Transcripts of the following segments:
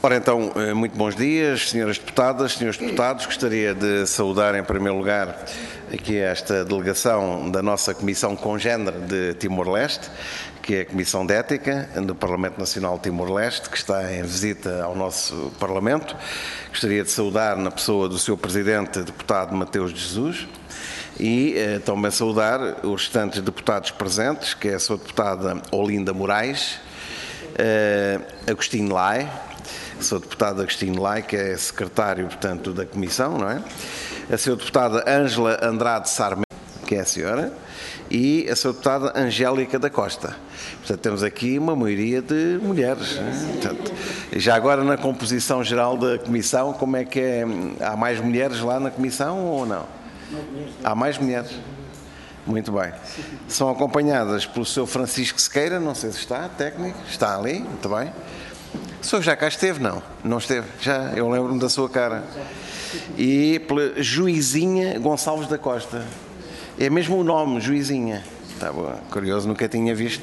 Ora então, muito bons dias, senhoras deputadas, senhores deputados. Gostaria de saudar em primeiro lugar aqui esta delegação da nossa Comissão Congénere de Timor-Leste, que é a Comissão de Ética do Parlamento Nacional de Timor-Leste, que está em visita ao nosso Parlamento. Gostaria de saudar na pessoa do seu Presidente, deputado Mateus de Jesus, e também saudar os restantes deputados presentes, que é a sua deputada Olinda Moraes, Agostinho Lai, sou deputado Agostinho Lai, que é secretário, portanto, da Comissão, não é? A sua deputada Ângela Andrade Sarmento, que é a senhora, e a sua deputada Angélica da Costa. Portanto, temos aqui uma maioria de mulheres, não é? Portanto, já agora na composição geral da Comissão, como é que é? Há mais mulheres lá na Comissão ou não? Há mais mulheres. Muito bem. São acompanhadas pelo Sr. Francisco Sequeira, não sei se está, técnico, está ali, muito bem. O senhor já cá esteve? Não, não esteve, já, eu lembro-me da sua cara. E pela Juizinha Gonçalves da Costa. É mesmo o nome, Juizinha. Está bom, curioso, nunca tinha visto.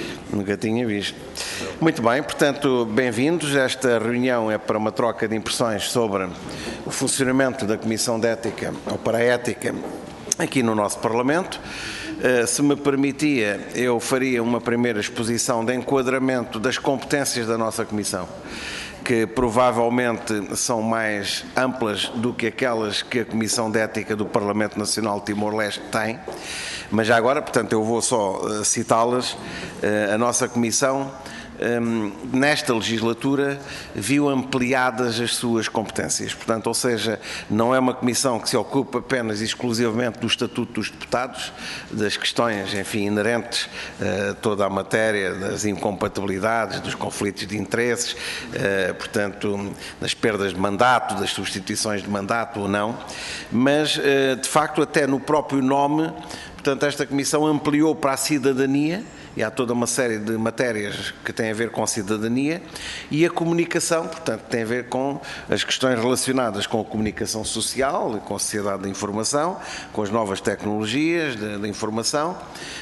Muito bem, portanto, bem-vindos. Esta reunião é para uma troca de impressões sobre o funcionamento da Comissão de Ética, ou para a Ética, aqui no nosso Parlamento. Se me permitia, eu faria uma primeira exposição de enquadramento das competências da nossa Comissão, que provavelmente são mais amplas do que aquelas que a Comissão de Ética do Parlamento Nacional de Timor-Leste tem, mas já agora, portanto, eu vou só citá-las. A nossa Comissão, nesta legislatura, viu ampliadas as suas competências. Portanto, ou seja, não é uma comissão que se ocupa apenas e exclusivamente do Estatuto dos Deputados, das questões, enfim, inerentes a toda a matéria das incompatibilidades, dos conflitos de interesses, portanto, das perdas de mandato, das substituições de mandato ou não, mas, de facto, até no próprio nome, portanto, esta comissão ampliou para a cidadania, e há toda uma série de matérias que têm a ver com a cidadania, e a comunicação, portanto, tem a ver com as questões relacionadas com a comunicação social, com a sociedade da informação, com as novas tecnologias da informação.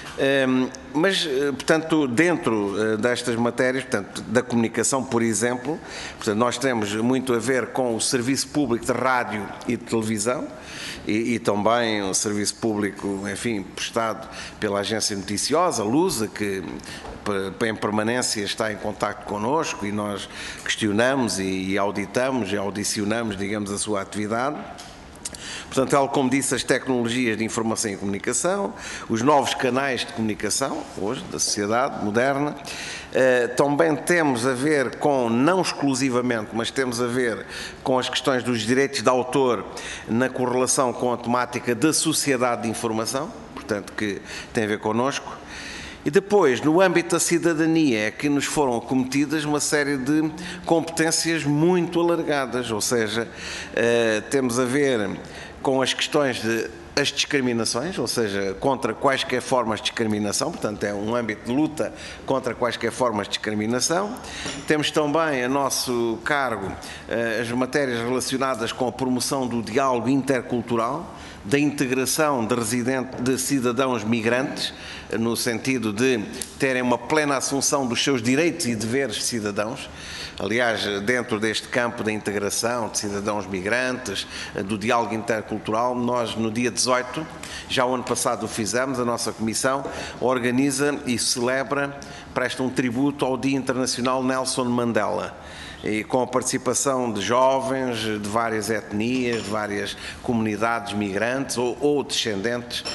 Mas, portanto, dentro destas matérias, portanto, da comunicação, por exemplo, portanto, nós temos muito a ver com o serviço público de rádio e de televisão, e também o serviço público, enfim, prestado pela agência noticiosa, Lusa, que em permanência está em contacto connosco, e nós questionamos e auditamos e audicionamos, digamos, a sua atividade. Portanto, tal como disse, as tecnologias de informação e comunicação, os novos canais de comunicação, hoje, da sociedade moderna. Também temos a ver com, não exclusivamente, mas temos a ver com as questões dos direitos de autor na correlação com a temática da sociedade de informação, portanto, que tem a ver connosco. E depois, no âmbito da cidadania, é que nos foram acometidas uma série de competências muito alargadas, ou seja, temos a ver com as questões as discriminações, ou seja, contra quaisquer formas de discriminação, portanto é um âmbito de luta contra quaisquer formas de discriminação. Temos também a nosso cargo as matérias relacionadas com a promoção do diálogo intercultural, da integração de cidadãos migrantes, no sentido de terem uma plena assunção dos seus direitos e deveres de cidadãos. Aliás, dentro deste campo da integração de cidadãos migrantes, do diálogo intercultural, nós no dia 18, já o ano passado o fizemos, a nossa Comissão organiza e celebra, presta um tributo ao Dia Internacional Nelson Mandela, e com a participação de jovens de várias etnias, de várias comunidades migrantes ou descendentes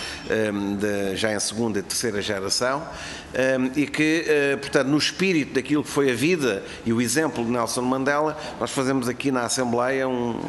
já em segunda e terceira geração, e que, portanto, no espírito daquilo que foi a vida e o exemplo de Nelson Mandela, nós fazemos aqui na Assembleia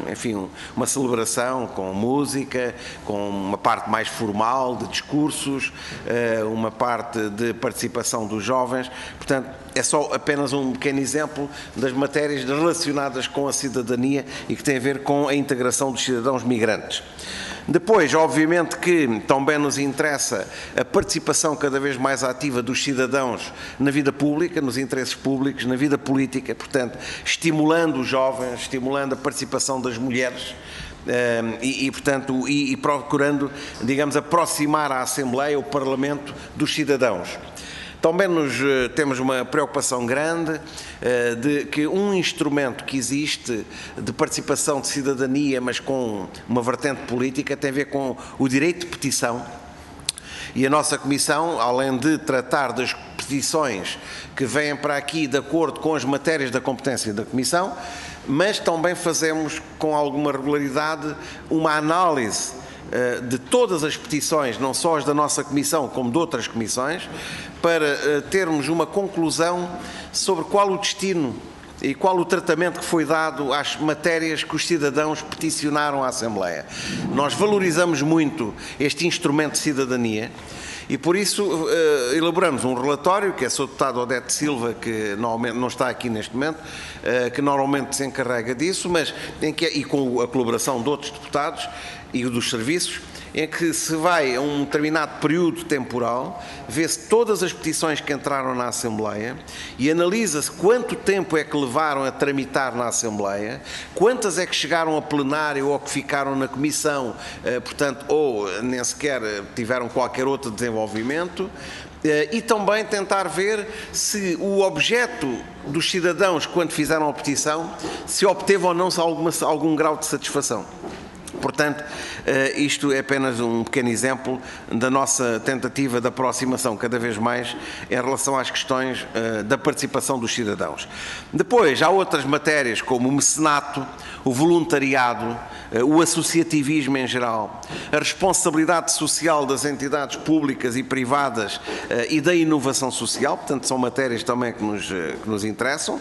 uma celebração com música, com uma parte mais formal de discursos, uma parte de participação dos jovens. Portanto, é só apenas um pequeno exemplo das matérias relacionadas com a cidadania e que tem a ver com a integração dos cidadãos migrantes. Depois, obviamente que também nos interessa a participação cada vez mais ativa dos cidadãos na vida pública, nos interesses públicos, na vida política, portanto, estimulando os jovens, estimulando a participação das mulheres, portanto, procurando, digamos, aproximar a Assembleia, o Parlamento, dos cidadãos. Também temos uma preocupação grande de que um instrumento que existe de participação de cidadania, mas com uma vertente política, tem a ver com o direito de petição. E a nossa Comissão, além de tratar das petições que vêm para aqui de acordo com as matérias da competência da Comissão, mas também fazemos com alguma regularidade uma análise de todas as petições, não só as da nossa Comissão, como de outras comissões, para termos uma conclusão sobre qual o destino e qual o tratamento que foi dado às matérias que os cidadãos peticionaram à Assembleia. Nós valorizamos muito este instrumento de cidadania e, por isso, elaboramos um relatório, que é o Sr. Deputado Odete Silva, que normalmente não está aqui neste momento, que normalmente se encarrega disso, mas e com a colaboração de outros deputados e dos serviços, em que se vai a um determinado período temporal, vê-se todas as petições que entraram na Assembleia e analisa-se quanto tempo é que levaram a tramitar na Assembleia, quantas é que chegaram a plenário ou que ficaram na Comissão, portanto, ou nem sequer tiveram qualquer outro desenvolvimento, e também tentar ver se o objeto dos cidadãos, quando fizeram a petição, se obteve ou não algum grau de satisfação. Portanto, isto é apenas um pequeno exemplo da nossa tentativa de aproximação cada vez mais em relação às questões da participação dos cidadãos. Depois, há outras matérias como o mecenato, o voluntariado, o associativismo em geral, a responsabilidade social das entidades públicas e privadas e da inovação social, portanto são matérias também que nos interessam.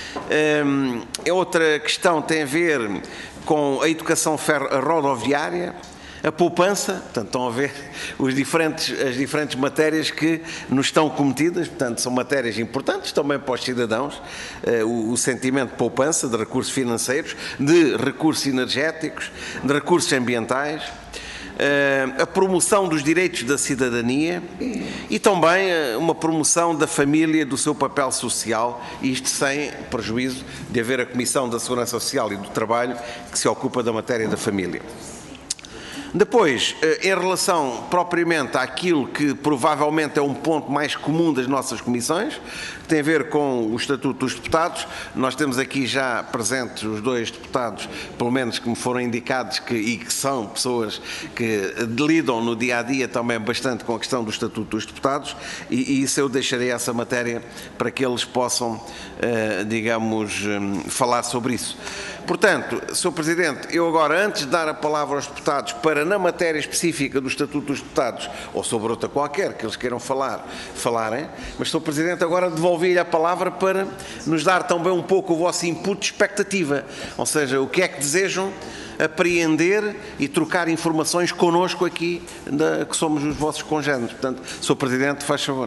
Outra questão tem a ver com a educação rodoviária, a poupança, portanto estão a ver as diferentes matérias que nos estão cometidas, portanto são matérias importantes também para os cidadãos, o sentimento de poupança, de recursos financeiros, de recursos energéticos, de recursos ambientais, a promoção dos direitos da cidadania e também uma promoção da família, do seu papel social, isto sem prejuízo de haver a Comissão da Segurança Social e do Trabalho que se ocupa da matéria da família. Depois, em relação propriamente àquilo que provavelmente é um ponto mais comum das nossas comissões, que tem a ver com o Estatuto dos Deputados, nós temos aqui já presentes os dois deputados, pelo menos que me foram indicados e que são pessoas que lidam no dia-a-dia também bastante com a questão do Estatuto dos Deputados e isso eu deixarei essa matéria para que eles possam, digamos, falar sobre isso. Portanto, Sr. Presidente, eu agora, antes de dar a palavra aos deputados para, na matéria específica do Estatuto dos Deputados, ou sobre outra qualquer que eles queiram falarem, mas, Sr. Presidente, agora devolvi-lhe a palavra para nos dar também um pouco o vosso input de expectativa, ou seja, o que é que desejam apreender e trocar informações connosco aqui, que somos os vossos congêneres. Portanto, Sr. Presidente, faz favor.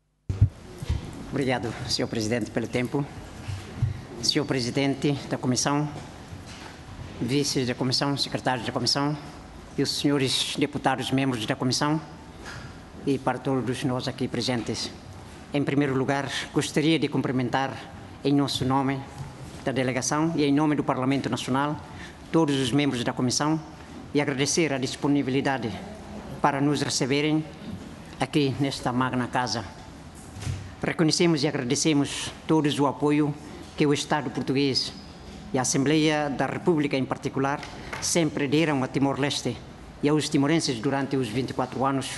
Obrigado, Sr. Presidente, pelo tempo. Sr. Presidente da Comissão, Vice da Comissão, Secretário da Comissão e os senhores deputados membros da Comissão e para todos nós aqui presentes. Em primeiro lugar, gostaria de cumprimentar em nosso nome da delegação e em nome do Parlamento Nacional todos os membros da Comissão e agradecer a disponibilidade para nos receberem aqui nesta magna casa. Reconhecemos e agradecemos todos o apoio que o Estado português e a Assembleia da República em particular sempre deram a Timor-Leste e aos timorenses durante os 24 anos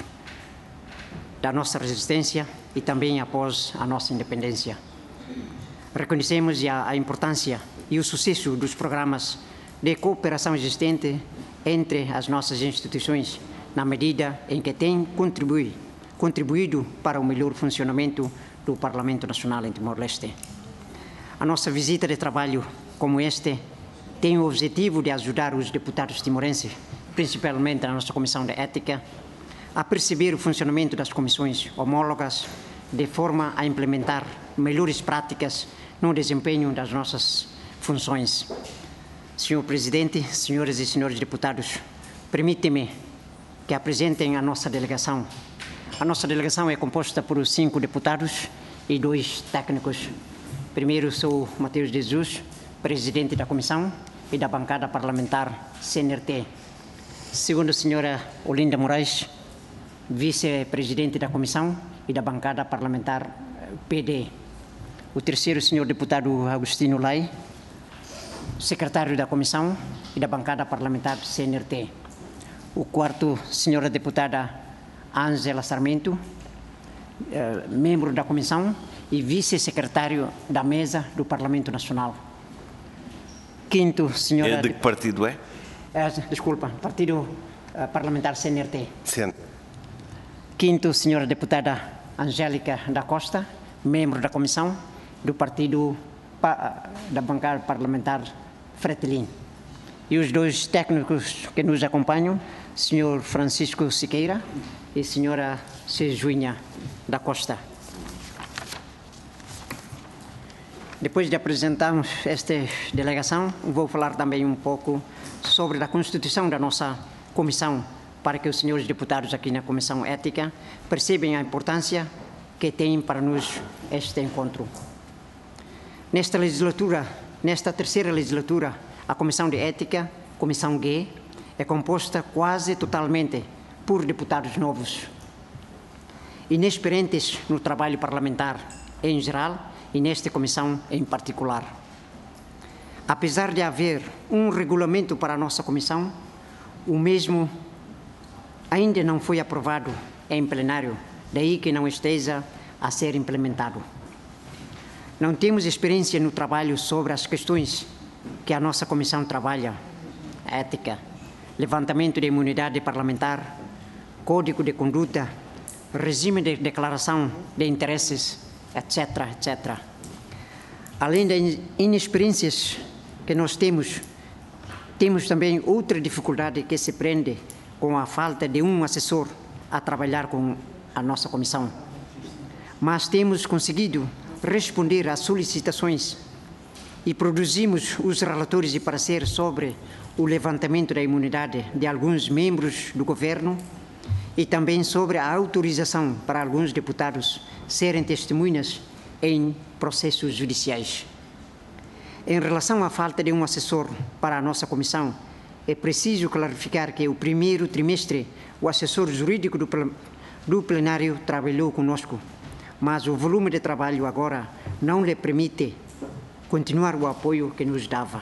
da nossa resistência e também após a nossa independência. Reconhecemos a importância e o sucesso dos programas de cooperação existente entre as nossas instituições na medida em que têm contribuído para o melhor funcionamento do Parlamento Nacional em Timor-Leste. A nossa visita de trabalho como este tem o objetivo de ajudar os deputados timorenses, principalmente a nossa Comissão de Ética, a perceber o funcionamento das comissões homólogas de forma a implementar melhores práticas no desempenho das nossas funções. Senhor Presidente, senhoras e senhores deputados, permite-me que apresentem a nossa delegação. A nossa delegação é composta por 5 deputados e 2 técnicos. Primeiro, sou Mateus de Jesus, presidente da Comissão e da bancada parlamentar CNRT. Segundo, a senhora Olinda Moraes, vice-presidente da Comissão e da bancada parlamentar PD. O terceiro, senhor deputado Agostinho Lai, secretário da Comissão e da bancada parlamentar CNRT. O quarto, senhora deputada Ângela Sarmento, membro da Comissão e vice-secretário da Mesa do Parlamento Nacional. Quinto, senhora... De que partido é? Desculpa, Partido Parlamentar CNRT. Sim. Quinto, senhora deputada Angélica da Costa, membro da Comissão do Partido da Bancada Parlamentar Fretilin. E os dois técnicos que nos acompanham, senhor Francisco Siqueira e senhora Sejuinha da Costa. Depois de apresentarmos esta delegação, vou falar também um pouco sobre a constituição da nossa comissão, para que os senhores deputados aqui na Comissão Ética percebam a importância que tem para nós este encontro. Nesta legislatura, nesta terceira legislatura, a Comissão de Ética, Comissão G, é composta quase totalmente por deputados novos, inexperientes no trabalho parlamentar em geral e nesta comissão em particular. Apesar de haver um regulamento para a nossa comissão, o mesmo ainda não foi aprovado em plenário, daí que não esteja a ser implementado. Não temos experiência no trabalho sobre as questões que a nossa comissão trabalha: ética, levantamento de imunidade parlamentar, código de conduta, regime de declaração de interesses, etc., etc. Além das inexperiências que nós temos também outra dificuldade que se prende com a falta de um assessor a trabalhar com a nossa comissão. Mas temos conseguido responder às solicitações e produzimos os relatórios de parecer sobre o levantamento da imunidade de alguns membros do governo e também sobre a autorização para alguns deputados serem testemunhas em processos judiciais. Em relação à falta de um assessor para a nossa comissão, é preciso clarificar que o primeiro trimestre o assessor jurídico do plenário trabalhou conosco, mas o volume de trabalho agora não lhe permite continuar o apoio que nos dava.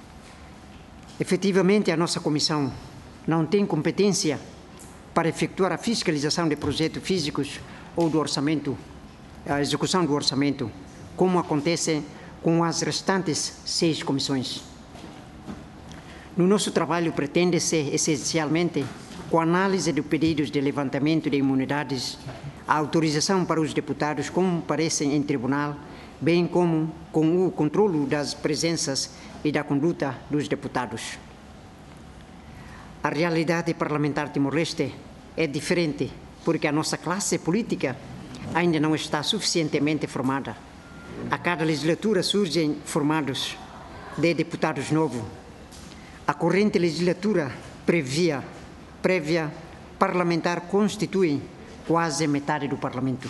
Efetivamente, a nossa comissão não tem competência para efetuar a fiscalização de projetos físicos ou do orçamento, a execução do orçamento, como acontece com as restantes 6 comissões. No nosso trabalho, pretende-se essencialmente, com a análise de pedidos de levantamento de imunidades, a autorização para os deputados comparecem em tribunal, bem como com o controle das presenças e da conduta dos deputados. A realidade parlamentar timor-leste é diferente, porque a nossa classe política ainda não está suficientemente formada. A cada legislatura surgem formados de deputados novos. A corrente legislatura prévia parlamentar constitui quase metade do Parlamento.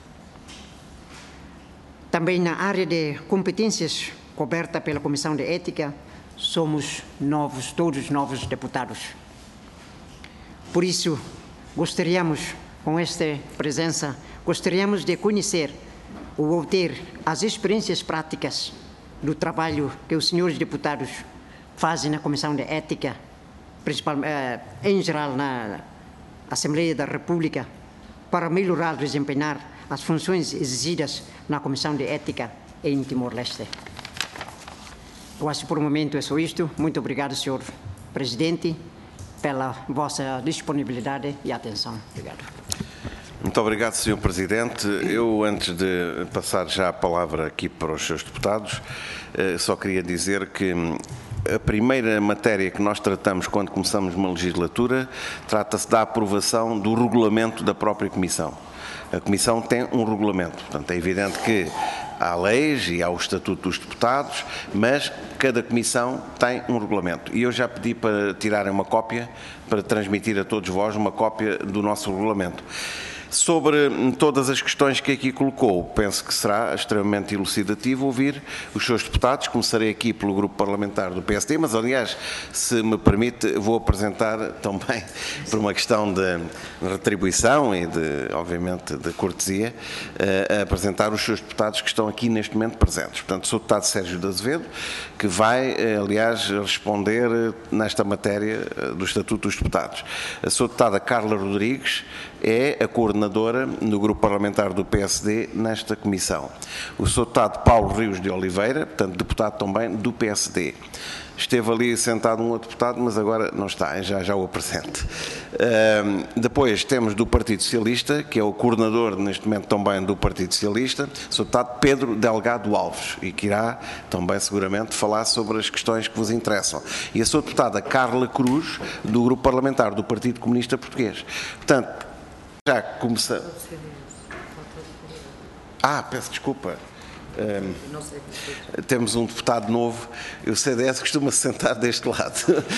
Também na área de competências coberta pela Comissão de Ética, somos novos, todos novos deputados. Por isso, com esta presença, gostaríamos de conhecer ou obter as experiências práticas do trabalho que os senhores deputados fazem na Comissão de Ética, principalmente, em geral, na Assembleia da República, para melhorar e desempenhar as funções exigidas na Comissão de Ética em Timor-Leste. Eu acho que por o momento é só isto. Muito obrigado, senhor presidente, pela vossa disponibilidade e atenção. Obrigado. Muito obrigado, senhor presidente. Eu, antes de passar já a palavra aqui para os seus deputados, só queria dizer que a primeira matéria que nós tratamos quando começamos uma legislatura trata-se da aprovação do regulamento da própria Comissão. A Comissão tem um regulamento, portanto é evidente que há leis e há o Estatuto dos Deputados, mas cada Comissão tem um regulamento. E eu já pedi para tirarem uma cópia, para transmitir a todos vós uma cópia do nosso regulamento. Sobre todas as questões que aqui colocou, penso que será extremamente elucidativo ouvir os seus deputados. Começarei aqui pelo grupo parlamentar do PSD, mas aliás, se me permite, vou apresentar também, por uma questão de retribuição e obviamente, de cortesia, apresentar os seus deputados que estão aqui neste momento presentes. Portanto, sou o deputado Sérgio de Azevedo, que vai, aliás, responder nesta matéria do Estatuto dos Deputados. A sua deputada Carla Rodrigues é a coordenadora no grupo parlamentar do PSD nesta comissão. O seu deputado Paulo Rios de Oliveira, portanto, deputado também do PSD. Esteve ali sentado um outro deputado, mas agora não está, já o apresento. Depois temos do Partido Socialista, que é o coordenador neste momento também do Partido Socialista, o seu deputado Pedro Delgado Alves, e que irá também seguramente falar sobre as questões que vos interessam. E a sua deputada Carla Cruz, do grupo parlamentar do Partido Comunista Português. Portanto, já começamos. Peço desculpa. Temos um deputado novo, o CDS costuma se sentar deste lado.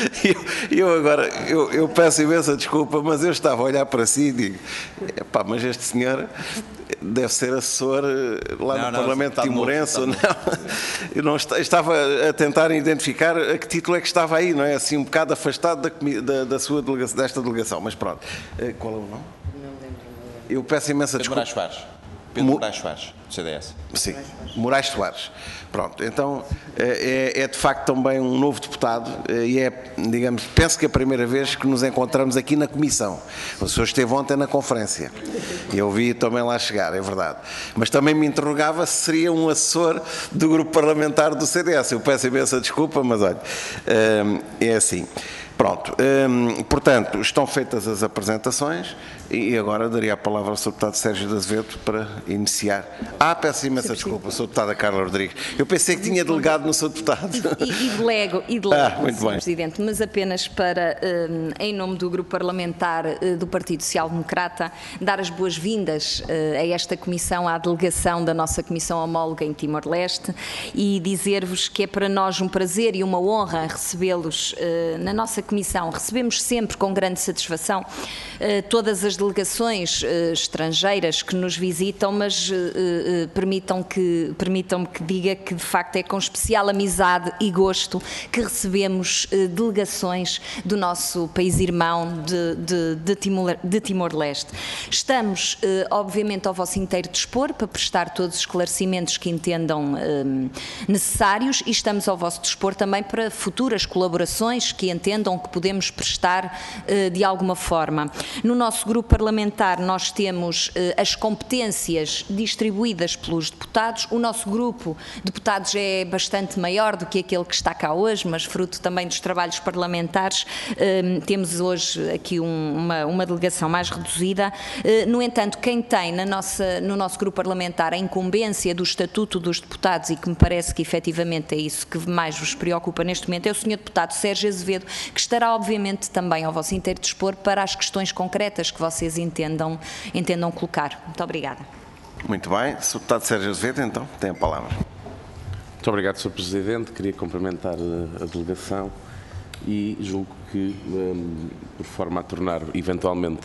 Eu peço imensa desculpa, mas eu estava a olhar para si e digo, mas este senhor deve ser assessor lá no Parlamento timorense ou não? Eu não estava a tentar identificar a que título é que estava aí, não é? Assim, um bocado afastado desta delegação, mas pronto. Qual é o nome? Não lembro. Eu peço imensa desculpa. Pedro Moraes Soares, do CDS. Sim, Moraes Soares. Pronto, então é de facto também um novo deputado e digamos, penso que é a primeira vez que nos encontramos aqui na Comissão. O senhor esteve ontem na conferência e eu vi também lá chegar, é verdade. Mas também me interrogava se seria um assessor do grupo parlamentar do CDS. Eu peço imensa desculpa, mas olha, é assim. Pronto, portanto, estão feitas as apresentações e agora daria a palavra ao Sr. Deputado Sérgio de Azevedo para iniciar. Peço imensa desculpa, Sr. Deputada Carla Rodrigues. Eu pensei que tinha delegado no Sr. Deputado. E delego, muito Sr. bem. Presidente, mas apenas para, em nome do Grupo Parlamentar do Partido Social Democrata, dar as boas-vindas a esta comissão, à delegação da nossa comissão homóloga em Timor-Leste e dizer-vos que é para nós um prazer e uma honra recebê-los na nossa comissão. Recebemos sempre com grande satisfação todas as delegações estrangeiras que nos visitam, mas permitam-me que diga que de facto é com especial amizade e gosto que recebemos delegações do nosso país irmão de Timor-Leste. Estamos obviamente ao vosso inteiro dispor para prestar todos os esclarecimentos que entendam necessários e estamos ao vosso dispor também para futuras colaborações que entendam que podemos prestar de alguma forma. No nosso grupo parlamentar nós temos as competências distribuídas pelos deputados. O nosso grupo de deputados é bastante maior do que aquele que está cá hoje, mas fruto também dos trabalhos parlamentares, temos hoje aqui uma delegação mais reduzida. No entanto, quem tem no nosso grupo parlamentar a incumbência do Estatuto dos Deputados, e que me parece que efetivamente é isso que mais vos preocupa neste momento, é o Sr. Deputado Sérgio Azevedo, que estará obviamente também ao vosso inteiro dispor para as questões concretas que vocês entendam colocar. Muito obrigada. Muito bem. Sr. Deputado Sérgio Azevedo, então, tem a palavra. Muito obrigado, Sr. Presidente. Queria cumprimentar a delegação e julgo que, por forma a tornar eventualmente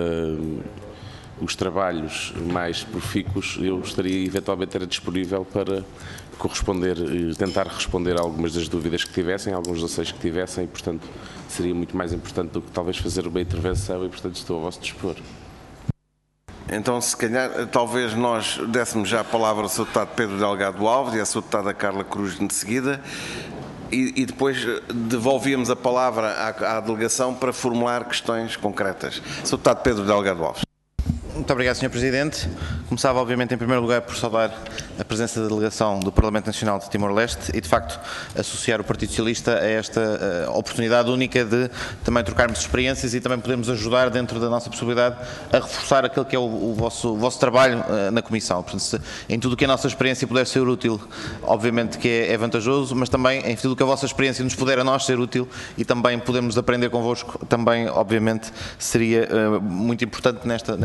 os trabalhos mais profícuos, eu estaria eventualmente disponível para tentar responder a algumas das dúvidas que tivessem, alguns anseios que tivessem e, portanto, seria muito mais importante do que talvez fazer uma intervenção e, portanto, estou a vosso dispor. Então, se calhar, talvez nós dessemos já a palavra ao Sr. Deputado Pedro Delgado Alves e à Sra. Deputada Carla Cruz de seguida e depois devolvíamos a palavra à delegação para formular questões concretas. Sr. Deputado Pedro Delgado Alves. Muito obrigado, Sr. Presidente. Começava, obviamente, em primeiro lugar, por saudar a presença da delegação do Parlamento Nacional de Timor-Leste e, de facto, associar o Partido Socialista a esta oportunidade única de também trocarmos experiências e também podermos ajudar, dentro da nossa possibilidade, a reforçar aquele que é o vosso trabalho na Comissão. Portanto, em tudo o que a nossa experiência puder ser útil, obviamente que é vantajoso, mas também em tudo o que a vossa experiência nos puder a nós ser útil e também podemos aprender convosco, também, obviamente, seria muito importante nesta troca de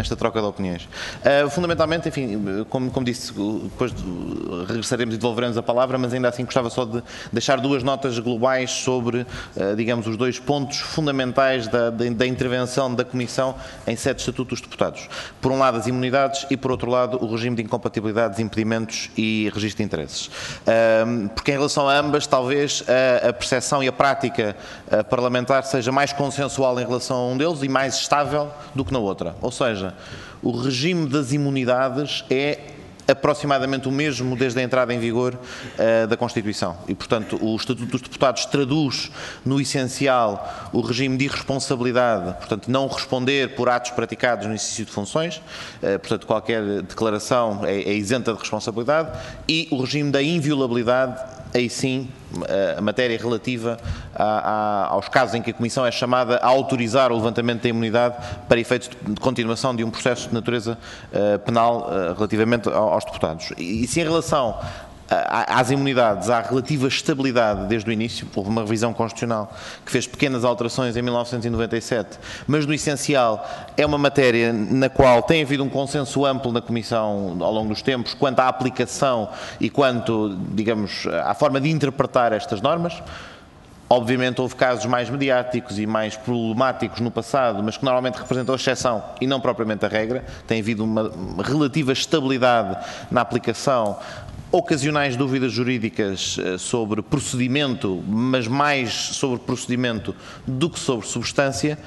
opiniões. Fundamentalmente, enfim, como disse, depois regressaremos e devolveremos a palavra, mas ainda assim gostava só de deixar duas notas globais sobre, digamos, os dois pontos fundamentais da intervenção da Comissão em sede de Estatuto dos Deputados. Por um lado, as imunidades e, por outro lado, o regime de incompatibilidades, impedimentos e registro de interesses. Porque em relação a ambas, talvez a percepção e a prática parlamentar seja mais consensual em relação a um deles e mais estável do que na outra. Ou seja, o regime das imunidades é aproximadamente o mesmo desde a entrada em vigor da Constituição. E, portanto, o Estatuto dos Deputados traduz, no essencial, o regime de irresponsabilidade, portanto, não responder por atos praticados no exercício de funções, portanto, qualquer declaração é isenta de responsabilidade, e o regime da inviolabilidade, aí sim, a matéria relativa aos casos em que a Comissão é chamada a autorizar o levantamento da imunidade para efeitos de continuação de um processo de natureza penal relativamente aos deputados. E se em relação às imunidades, há relativa estabilidade desde o início. Houve uma revisão constitucional que fez pequenas alterações em 1997, mas no essencial é uma matéria na qual tem havido um consenso amplo na Comissão ao longo dos tempos quanto à aplicação e quanto, digamos, à forma de interpretar estas normas. Obviamente houve casos mais mediáticos e mais problemáticos no passado, mas que normalmente representam a exceção e não propriamente a regra. Tem havido uma relativa estabilidade na aplicação, ocasionais dúvidas jurídicas sobre procedimento, mas mais sobre procedimento do que sobre substância,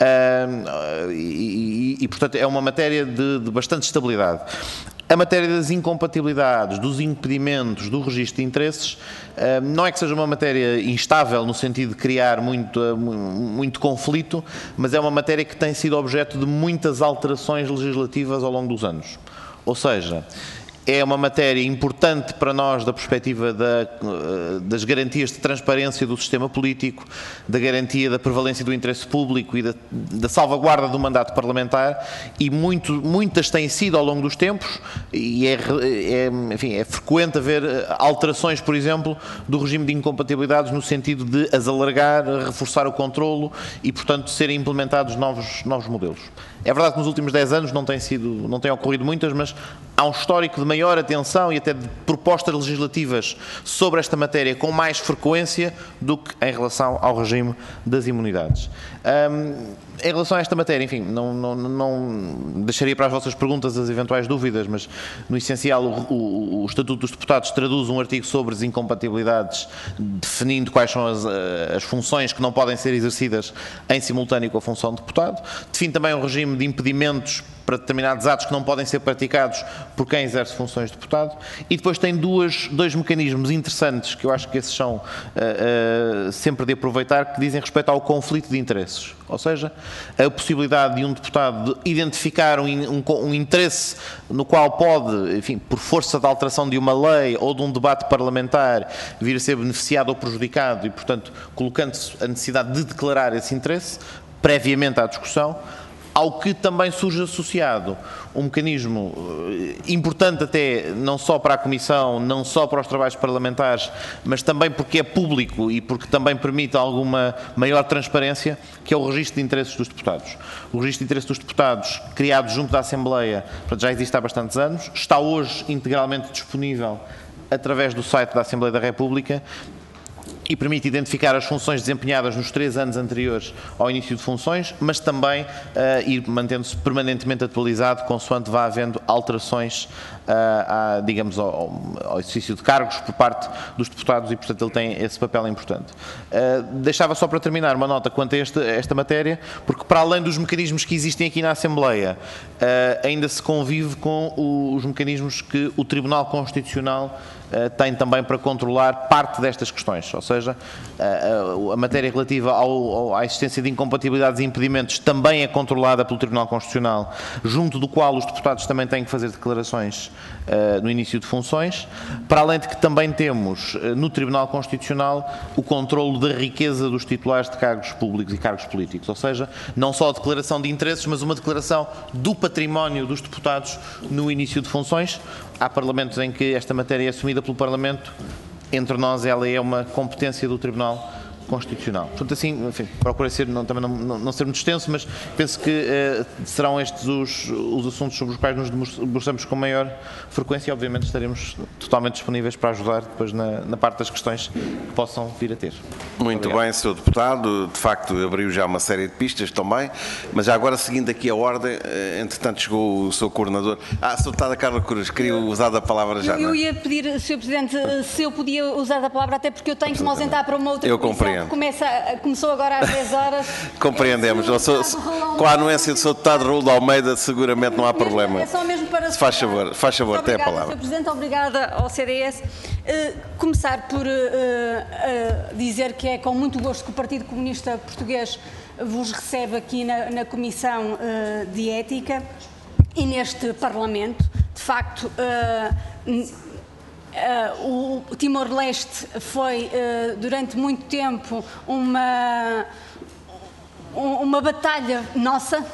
e portanto é uma matéria de bastante estabilidade. A matéria das incompatibilidades, dos impedimentos, do registro de interesses, não é que seja uma matéria instável no sentido de criar muito conflito, mas é uma matéria que tem sido objeto de muitas alterações legislativas ao longo dos anos. Ou seja, é uma matéria importante para nós da perspectiva das garantias de transparência do sistema político, da garantia da prevalência do interesse público e da salvaguarda do mandato parlamentar, e muitas têm sido ao longo dos tempos, e enfim, é frequente haver alterações, por exemplo, do regime de incompatibilidades no sentido de as alargar, reforçar o controlo e, portanto, serem implementados novos modelos. É verdade que nos últimos 10 anos não têm ocorrido muitas, mas há um histórico de maior atenção e até de propostas legislativas sobre esta matéria com mais frequência do que em relação ao regime das imunidades. Em relação a esta matéria, enfim, não deixaria para as vossas perguntas as eventuais dúvidas, mas no essencial o Estatuto dos Deputados traduz um artigo sobre as incompatibilidades, definindo quais são as funções que não podem ser exercidas em simultâneo com a função de deputado. Define também um regime de impedimentos para determinados atos que não podem ser praticados por quem exerce funções de deputado, e depois tem dois mecanismos interessantes, que eu acho que esses são sempre de aproveitar, que dizem respeito ao conflito de interesses. Ou seja, a possibilidade de um deputado de identificar um interesse no qual pode, enfim, por força da alteração de uma lei ou de um debate parlamentar, vir a ser beneficiado ou prejudicado, e, portanto, colocando-se a necessidade de declarar esse interesse previamente à discussão, ao que também surge associado um mecanismo importante até, não só para a Comissão, não só para os trabalhos parlamentares, mas também porque é público e porque também permite alguma maior transparência, que é o registro de interesses dos deputados. O registro de interesses dos deputados, criado junto da Assembleia, já existe há bastantes anos, está hoje integralmente disponível através do site da Assembleia da República, e permite identificar as funções desempenhadas nos 3 anos anteriores ao início de funções, mas também ir mantendo-se permanentemente atualizado, consoante vá havendo alterações digamos, ao exercício de cargos por parte dos deputados, e, portanto, ele tem esse papel importante. Deixava só para terminar uma nota quanto a esta matéria, porque para além dos mecanismos que existem aqui na Assembleia, ainda se convive com os mecanismos que o Tribunal Constitucional tem também para controlar parte destas questões, ou seja, a matéria relativa à existência de incompatibilidades e impedimentos também é controlada pelo Tribunal Constitucional, junto do qual os deputados também têm que fazer declarações no início de funções, para além de que também temos no Tribunal Constitucional o controlo da riqueza dos titulares de cargos públicos e cargos políticos, ou seja, não só a declaração de interesses, mas uma declaração do património dos deputados no início de funções. Há parlamentos em que esta matéria é assumida pelo Parlamento. Entre nós, ela é uma competência do Tribunal constitucional. Portanto, assim, enfim, procurei ser, também não ser muito extenso, mas penso que serão estes os assuntos sobre os quais nos debruçamos com maior frequência e, obviamente, estaremos totalmente disponíveis para ajudar depois na parte das questões que possam vir a ter. Muito bem, Sr. Deputado. De facto, abriu já uma série de pistas também, mas já agora, seguindo aqui a ordem, entretanto chegou o Sr. Coordenador. Sr. Deputada Carla Cruz, queria usar a palavra já. Eu ia pedir, Sr. Presidente, se eu podia usar a palavra, até porque eu tenho que me ausentar para uma outra comissão. Começou agora às 10 horas. Compreendemos. Com a anuência do Sr. Deputado Raul de Almeida, seguramente não há problema. É só mesmo para... Faz favor, tem a palavra. Sr. Presidente, obrigada ao CDS. Começar por dizer que é com muito gosto que o Partido Comunista Português vos recebe aqui na Comissão de Ética e neste Parlamento. De facto, o Timor-Leste foi durante muito tempo uma batalha nossa,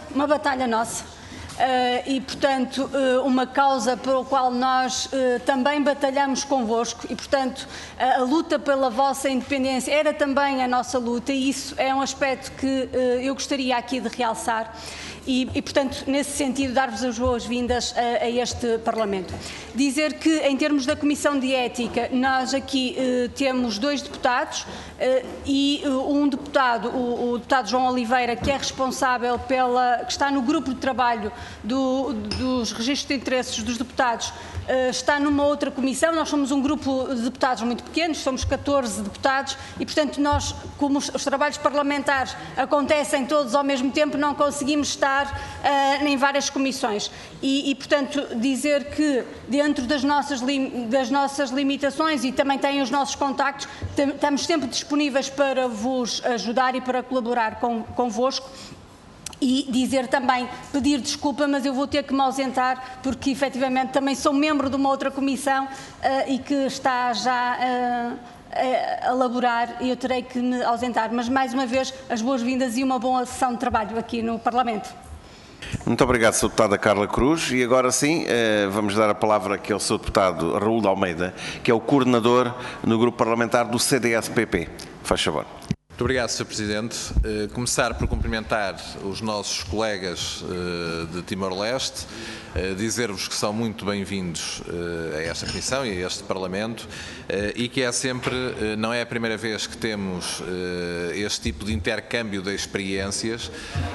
e, portanto, uma causa pela qual nós também batalhamos convosco e, portanto, a luta pela vossa independência era também a nossa luta e isso é um aspecto que eu gostaria aqui de realçar. E, portanto, nesse sentido, dar-vos as boas-vindas a este Parlamento. Dizer que, em termos da Comissão de Ética, nós aqui temos 2 deputados e um deputado, o deputado João Oliveira, que é responsável que está no grupo de trabalho dos registros de interesses dos deputados, está numa outra comissão. Nós somos um grupo de deputados muito pequenos, somos 14 deputados e, portanto, nós, como os trabalhos parlamentares acontecem todos ao mesmo tempo, não conseguimos estar em várias comissões. E, portanto, dizer que dentro das nossas limitações e também têm os nossos contactos, estamos sempre disponíveis para vos ajudar e para colaborar convosco. E dizer também, pedir desculpa, mas eu vou ter que me ausentar porque efetivamente também sou membro de uma outra comissão e que está já a laborar e eu terei que me ausentar. Mas mais uma vez, as boas-vindas e uma boa sessão de trabalho aqui no Parlamento. Muito obrigado, Sr. Deputada Carla Cruz. E agora sim, vamos dar a palavra aqui ao Sr. Deputado Raul de Almeida, que é o coordenador no grupo parlamentar do CDS-PP. Faz favor. Muito obrigado, Sr. Presidente. Começar por cumprimentar os nossos colegas de Timor-Leste, dizer-vos que são muito bem-vindos a esta Comissão e a este Parlamento e que é sempre, não é a primeira vez que temos este tipo de intercâmbio de experiências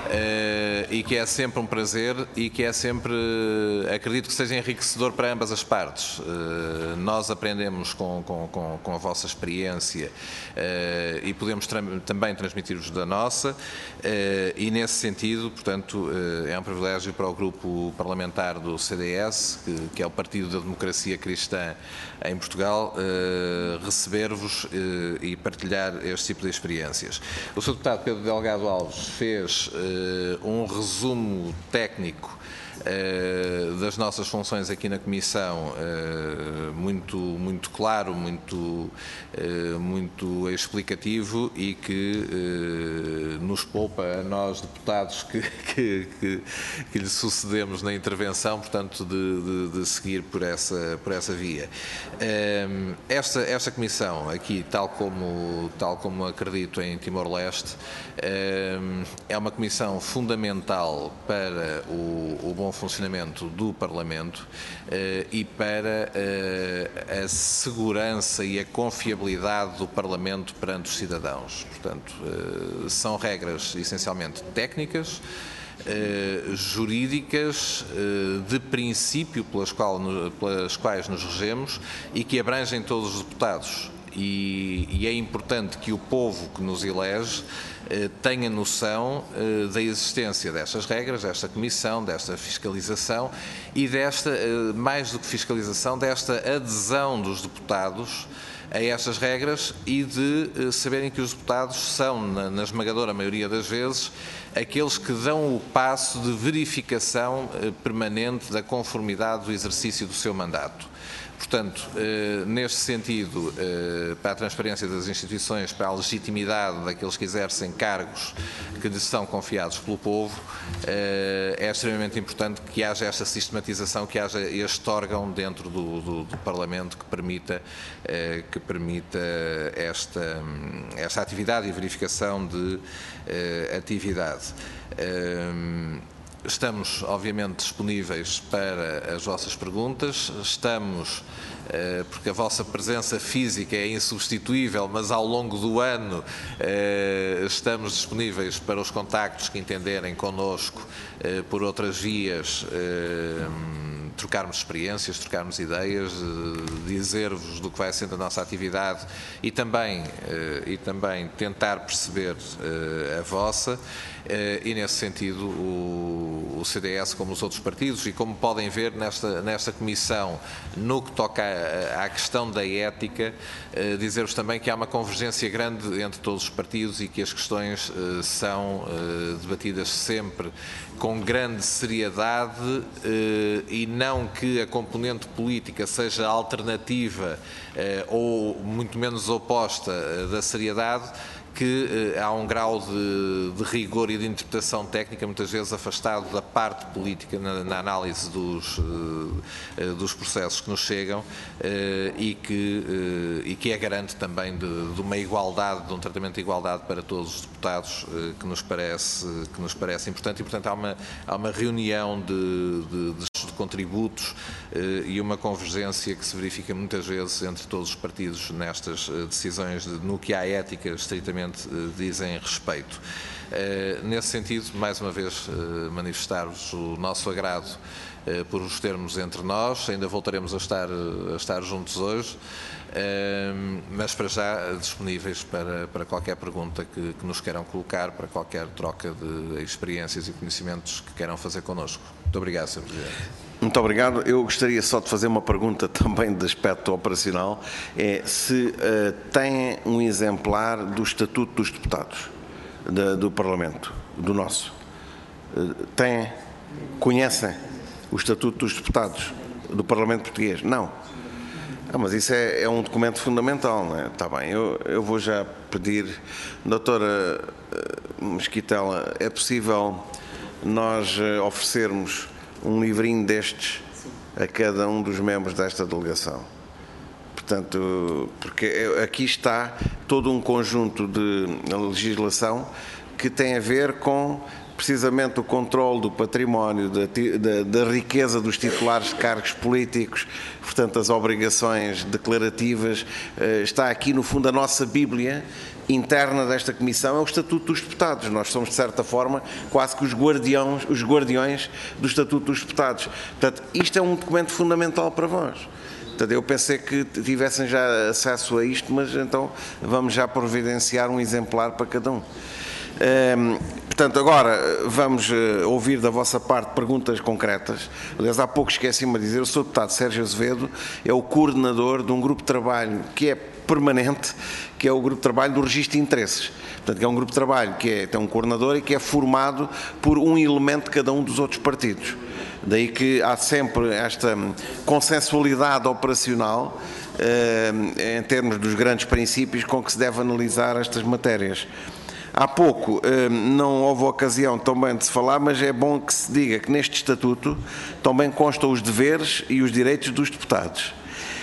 e que é sempre um prazer e que é sempre, acredito que seja enriquecedor para ambas as partes. Nós aprendemos com a vossa experiência e podemos também transmitir-vos da nossa e nesse sentido, portanto, é um privilégio para o grupo parlamentar do CDS, que é o Partido da Democracia Cristã em Portugal, receber-vos e partilhar este tipo de experiências. O Sr. Deputado Pedro Delgado Alves fez um resumo técnico das nossas funções aqui na Comissão, muito claro, muito explicativo e que nos poupa a nós, deputados, que lhe sucedemos na intervenção, portanto, de seguir por essa via. Esta Comissão aqui, tal como acredito em Timor-Leste, é uma Comissão fundamental para o bom funcionamento do Parlamento e para a segurança e a confiabilidade do Parlamento perante os cidadãos. Portanto, são regras essencialmente técnicas, jurídicas, de princípio pelas quais nos regemos e que abrangem todos os deputados. E é importante que o povo que nos elege tenha noção da existência destas regras, desta comissão, desta fiscalização e desta, mais do que fiscalização, desta adesão dos deputados a estas regras e de saberem que os deputados são, na esmagadora maioria das vezes, aqueles que dão o passo de verificação permanente da conformidade do exercício do seu mandato. Portanto, neste sentido, para a transparência das instituições, para a legitimidade daqueles que exercem cargos que lhes são confiados pelo povo, é extremamente importante que haja esta sistematização, que haja este órgão dentro do Parlamento que permita esta atividade e verificação de atividade. Estamos, obviamente, disponíveis para as vossas perguntas, porque a vossa presença física é insubstituível, mas ao longo do ano estamos disponíveis para os contactos que entenderem connosco por outras vias, trocarmos experiências, trocarmos ideias, dizer-vos do que vai sendo a nossa atividade e também tentar perceber a vossa. E nesse sentido o CDS, como os outros partidos, e como podem ver nesta comissão, no que toca à questão da ética, dizer-vos também que há uma convergência grande entre todos os partidos e que as questões são debatidas sempre com grande seriedade e não que a componente política seja alternativa ou muito menos oposta da seriedade, que há um grau de rigor e de interpretação técnica muitas vezes afastado da parte política na análise dos processos que nos chegam e que é garante também de uma igualdade, de um tratamento de igualdade para todos os deputados que nos parece importante, e portanto há uma reunião de contributos e uma convergência que se verifica muitas vezes entre todos os partidos nestas decisões no que à ética estritamente dizem respeito. Nesse sentido, mais uma vez, manifestar-vos o nosso agrado por os termos entre nós. Ainda voltaremos a estar juntos hoje, mas para já disponíveis para qualquer pergunta que nos queiram colocar, para qualquer troca de experiências e conhecimentos que queiram fazer connosco. Muito obrigado, Sr. Presidente. Muito obrigado. Eu gostaria só de fazer uma pergunta também de aspecto operacional. É se tem um exemplar do Estatuto dos Deputados do Parlamento, do nosso. Conhecem o Estatuto dos Deputados do Parlamento Português? Não. Mas isso é um documento fundamental, não é? Está bem, eu vou já pedir, doutora Mesquitela, é possível nós oferecermos um livrinho destes a cada um dos membros desta delegação? Portanto, porque aqui está todo um conjunto de legislação que tem a ver com precisamente o controle do património, da riqueza dos titulares de cargos políticos, portanto as obrigações declarativas. Está aqui no fundo a nossa Bíblia interna desta Comissão, é o Estatuto dos Deputados. Nós somos, de certa forma, quase que os guardiões do Estatuto dos Deputados. Portanto, isto é um documento fundamental para vós. Portanto, eu pensei que tivessem já acesso a isto, mas então vamos já providenciar um exemplar para cada um. Portanto, agora vamos ouvir da vossa parte perguntas concretas. Aliás, há pouco esqueci-me de dizer, o Sr. Deputado Sérgio Azevedo é o coordenador de um grupo de trabalho que é permanente, que é o grupo de trabalho do Registro de Interesses. Portanto, que é um grupo de trabalho que tem um coordenador e que é formado por um elemento de cada um dos outros partidos. Daí que há sempre esta consensualidade operacional em termos dos grandes princípios com que se deve analisar estas matérias. Há pouco não houve ocasião também de se falar, mas é bom que se diga que neste Estatuto também constam os deveres e os direitos dos deputados.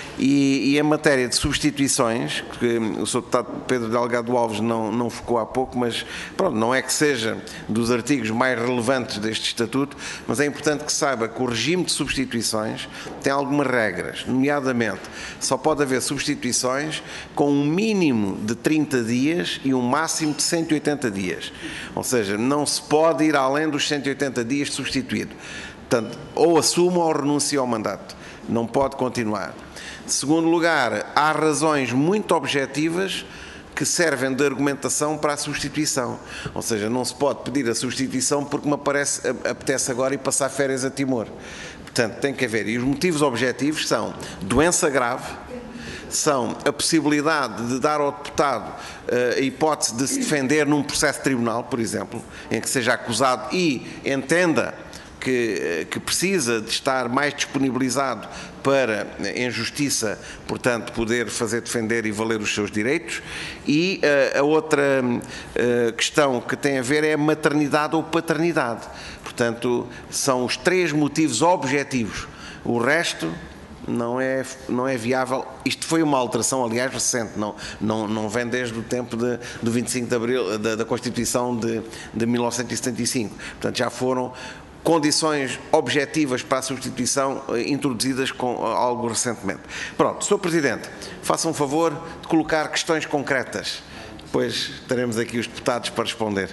E em matéria de substituições, que o Sr. Deputado Pedro Delgado Alves não focou há pouco, mas pronto, não é que seja dos artigos mais relevantes deste Estatuto, mas é importante que saiba que o regime de substituições tem algumas regras, nomeadamente só pode haver substituições com um mínimo de 30 dias e um máximo de 180 dias. Ou seja, não se pode ir além dos 180 dias de substituído. Portanto, ou assume ou renuncia ao mandato. Não pode continuar. Segundo lugar, há razões muito objetivas que servem de argumentação para a substituição. Ou seja, não se pode pedir a substituição porque me apetece agora ir passar férias a Timor. Portanto, tem que haver. E os motivos objetivos são doença grave, são a possibilidade de dar ao deputado a hipótese de se defender num processo de tribunal, por exemplo, em que seja acusado e entenda que precisa de estar mais disponibilizado para, em justiça, portanto, poder fazer defender e valer os seus direitos. E a outra questão que tem a ver é a maternidade ou paternidade. Portanto, são os 3 motivos objetivos. O resto não é viável. Isto foi uma alteração, aliás, recente, não vem desde o tempo do 25 de Abril, da Constituição de 1975. Portanto, já foram condições objetivas para a substituição introduzidas com algo recentemente. Pronto, Sr. Presidente, faça um favor de colocar questões concretas. Depois teremos aqui os deputados para responder.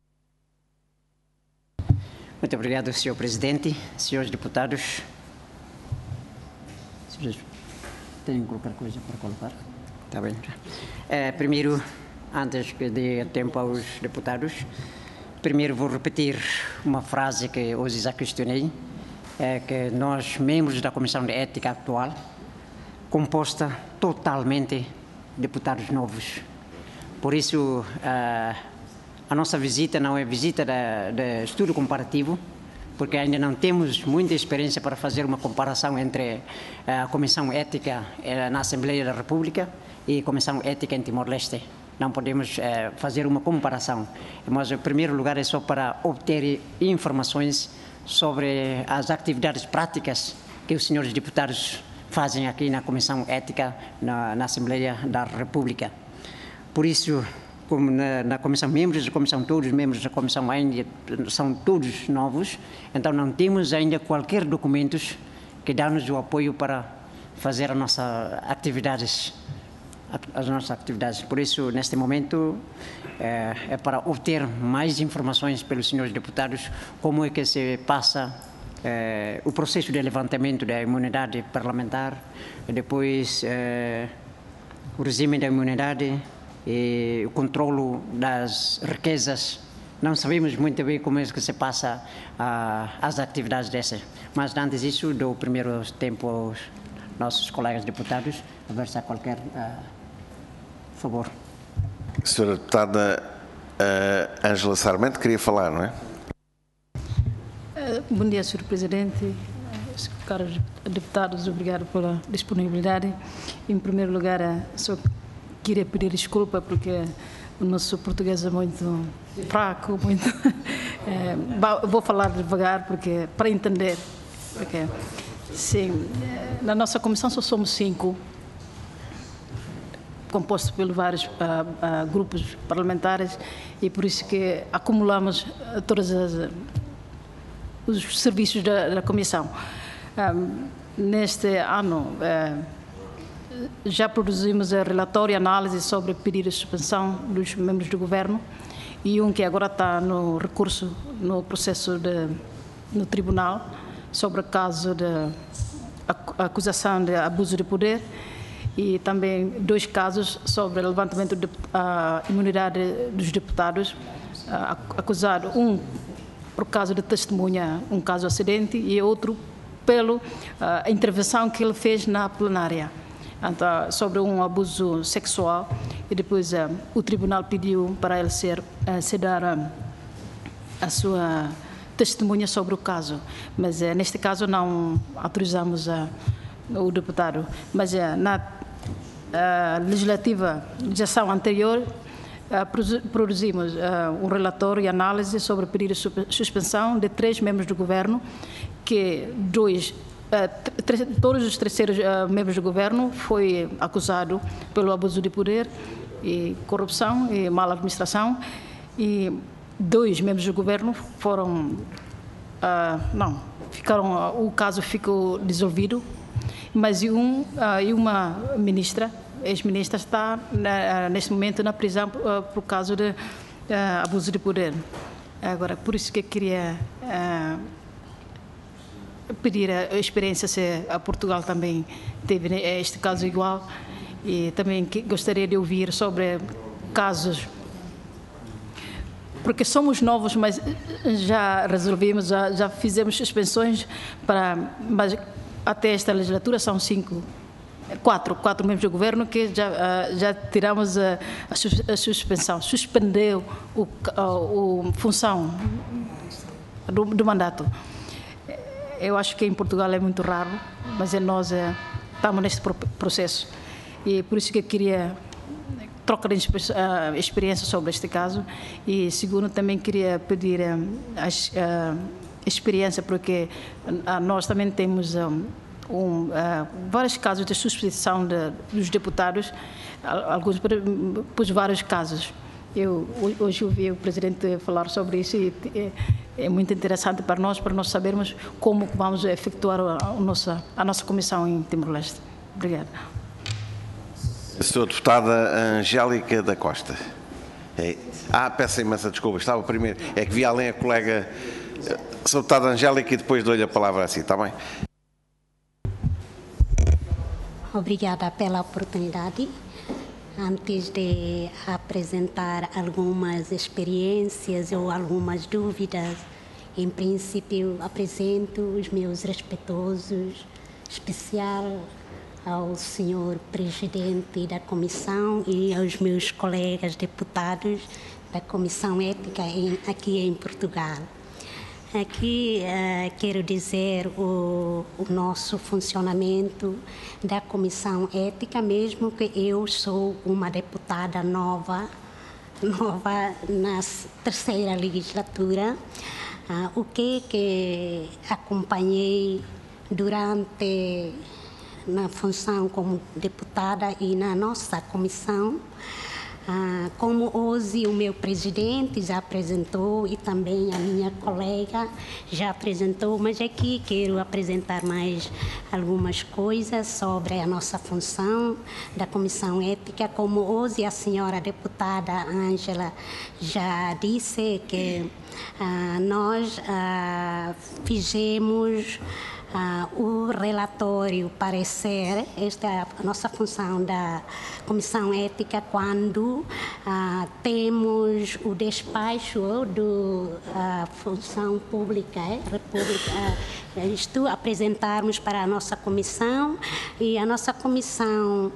Muito obrigado, Sr. Presidente, senhores deputados. Tem qualquer coisa para colocar? Está bem. Primeiro, antes que dê tempo aos deputados, primeiro vou repetir uma frase que hoje já questionei, que nós, membros da Comissão de Ética atual, composta totalmente de deputados novos. Por isso, a nossa visita não é visita de estudo comparativo, porque ainda não temos muita experiência para fazer uma comparação entre a Comissão Ética na Assembleia da República e a Comissão Ética em Timor-Leste. Não podemos fazer uma comparação, mas em primeiro lugar é só para obter informações sobre as atividades práticas que os senhores deputados fazem aqui na Comissão Ética na Assembleia da República. Por isso, como na Comissão, membros da Comissão, todos os membros da Comissão ainda são todos novos, então não temos ainda qualquer documentos que dão-nos o apoio para fazer as nossas atividades. Por isso, neste momento, é para obter mais informações pelos senhores deputados como é que se passa o processo de levantamento da imunidade parlamentar, depois o regime da imunidade, e o controlo das riquezas. Não sabemos muito bem como é que se passa as atividades dessas, mas antes disso dou o primeiro tempo aos nossos colegas deputados, a ver se há qualquer favor. Senhora deputada Ângela Sarmento queria falar, não é? Bom dia, Sr. Presidente, caros deputados, obrigado pela disponibilidade. Em primeiro lugar, só queria pedir desculpa porque o nosso português é muito fraco, vou falar devagar porque para entender. Porque, sim, na nossa comissão só somos 5, composto por vários grupos parlamentares, e por isso que acumulamos todos os serviços da comissão. Neste ano, já produzimos a relatório e análise sobre pedido de suspensão dos membros do governo, e que agora está no recurso, no processo no tribunal, sobre o caso de acusação de abuso de poder, e também 2 casos sobre o levantamento da imunidade dos deputados, acusado, por causa de testemunha, caso acidente, e outro pela intervenção que ele fez na plenária. Então, sobre abuso sexual, e depois o tribunal pediu para ele dar a sua testemunha sobre o caso, mas neste caso não autorizamos o deputado. Mas na legislativa de ação anterior, produzimos um relatório e análise sobre o pedido de suspensão de 3 membros do governo, que todos os terceiros membros do governo foi acusado pelo abuso de poder e corrupção e má administração, e 2 membros do governo o caso ficou dissolvido, mas uma ministra, ex-ministra, está neste momento na prisão por causa de abuso de poder. Agora, por isso que eu queria pedir a experiência se a Portugal também teve este caso igual, e também gostaria de ouvir sobre casos, porque somos novos, mas já resolvemos, já fizemos suspensões mas até esta legislatura são 4 membros do governo que já tiramos a suspensão, suspendeu a função do mandato. eu acho que em Portugal é muito raro, mas nós estamos neste processo. E por isso que eu queria trocar experiência sobre este caso. E segundo, também queria pedir a experiência, porque nós também temos vários casos de substituição dos deputados, alguns por vários casos. Hoje ouvi o presidente falar sobre isso e é muito interessante para nós sabermos como vamos efetuar a nossa comissão em Timor-Leste. Obrigada. Sra. Deputada Angélica da Costa. Peço imensa desculpa, estava primeiro. É que vi além a colega Sra. Deputada Angélica e depois dou-lhe a palavra assim, está bem? Obrigada pela oportunidade. Antes de apresentar algumas experiências ou algumas dúvidas, em princípio apresento os meus respeitosos, especial ao senhor presidente da comissão e aos meus colegas deputados da Comissão Ética aqui em Portugal. Aqui quero dizer o nosso funcionamento da Comissão Ética, mesmo que eu sou uma deputada nova na terceira legislatura. O que acompanhei durante na função como deputada e na nossa comissão, como hoje o meu presidente já apresentou e também a minha colega já apresentou, mas aqui quero apresentar mais algumas coisas sobre a nossa função da Comissão Ética. Como hoje a senhora deputada Ângela já disse que nós fizemos o relatório parecer, esta é a nossa função da Comissão Ética, quando temos o despacho da função pública, isto apresentarmos para a nossa comissão, e a nossa comissão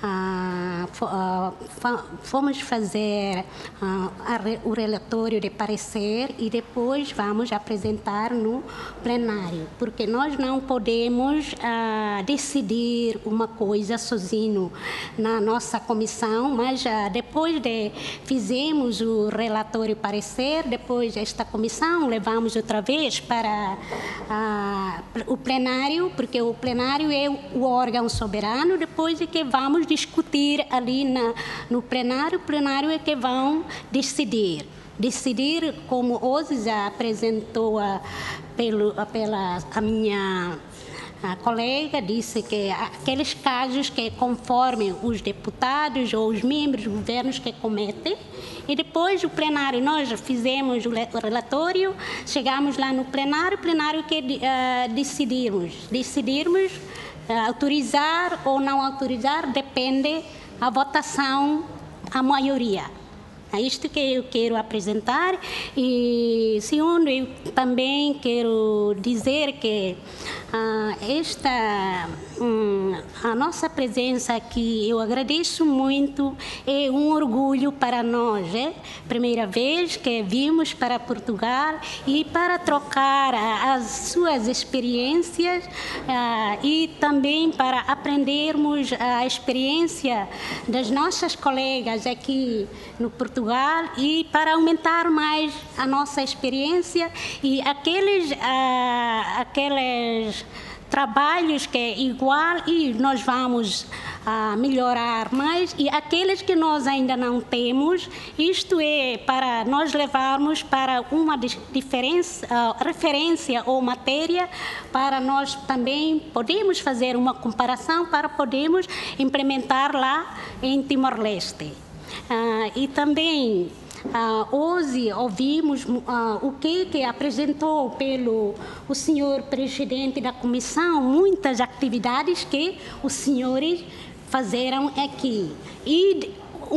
fomos fazer o relatório de parecer e depois vamos apresentar no plenário, porque nós não podemos decidir uma coisa sozinho na nossa comissão, mas depois de fizemos o relatório parecer, depois esta comissão levamos outra vez para o plenário, porque o plenário é o órgão soberano, depois é que vamos discutir ali no plenário, o plenário é que vão decidir, como hoje já apresentou a minha colega, disse que aqueles casos que conforme os deputados ou os membros do governo que cometem, e depois o plenário, nós fizemos o relatório, chegamos lá no plenário, que decidirmos autorizar ou não autorizar, depende a votação, a maioria. É isto que eu quero apresentar. E, segundo, eu também quero dizer que a nossa presença aqui, eu agradeço muito, é um orgulho para nós. Primeira vez que vimos para Portugal e para trocar as suas experiências e também para aprendermos a experiência das nossas colegas aqui no Portugal e para aumentar mais a nossa experiência e aqueles trabalhos que é igual e nós vamos melhorar mais, e aqueles que nós ainda não temos, isto é para nós levarmos para uma referência ou matéria, para nós também podemos fazer uma comparação para podermos implementar lá em Timor-Leste. E também hoje ouvimos o que apresentou o senhor presidente da comissão, muitas atividades que os senhores fizeram aqui. E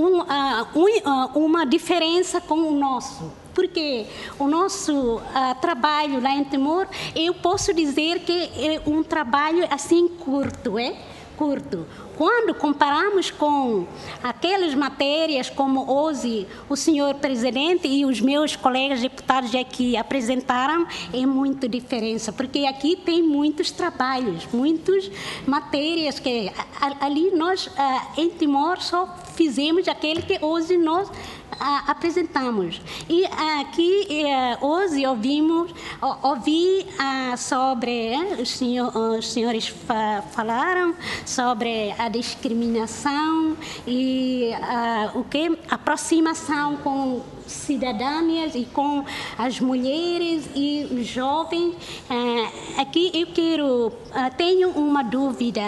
uma diferença com o nosso. Porque o nosso trabalho lá em Timor, eu posso dizer que é um trabalho assim curto, curto. quando comparamos com aquelas matérias como hoje o senhor presidente e os meus colegas deputados aqui apresentaram, é muito diferença, porque aqui tem muitos trabalhos, muitas matérias que ali nós em Timor só fizemos aquele que hoje nós apresentamos. E aqui hoje ouvi sobre, os senhores falaram sobre a discriminação e a aproximação com cidadãs e com as mulheres e os jovens. Aqui eu tenho uma dúvida.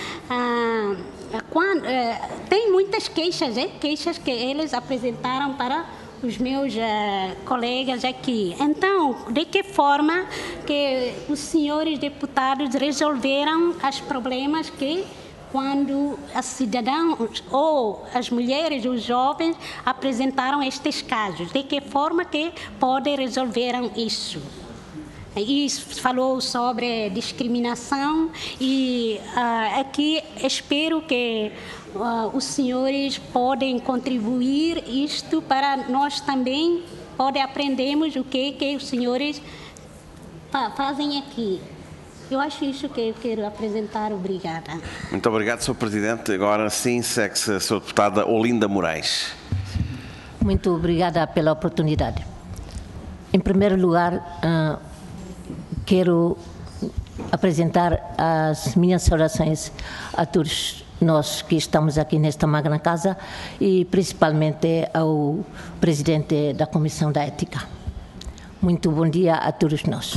Tem muitas queixas que eles apresentaram para os meus colegas aqui. Então, de que forma que os senhores deputados resolveram os problemas que quando os cidadãos ou as mulheres, os jovens apresentaram estes casos? De que forma que podem resolver isso? E falou sobre discriminação e aqui espero que os senhores podem contribuir isto para nós também poder aprendermos o que os senhores fazem aqui. Eu acho isso que eu quero apresentar. Obrigada. Muito obrigado, Sr. Presidente. Agora sim, segue-se a Sra. Deputada Olinda Moraes. Muito obrigada pela oportunidade. Em primeiro lugar, quero apresentar as minhas saudações a todos nós que estamos aqui nesta magna casa e principalmente ao presidente da Comissão da Ética. Muito bom dia a todos nós.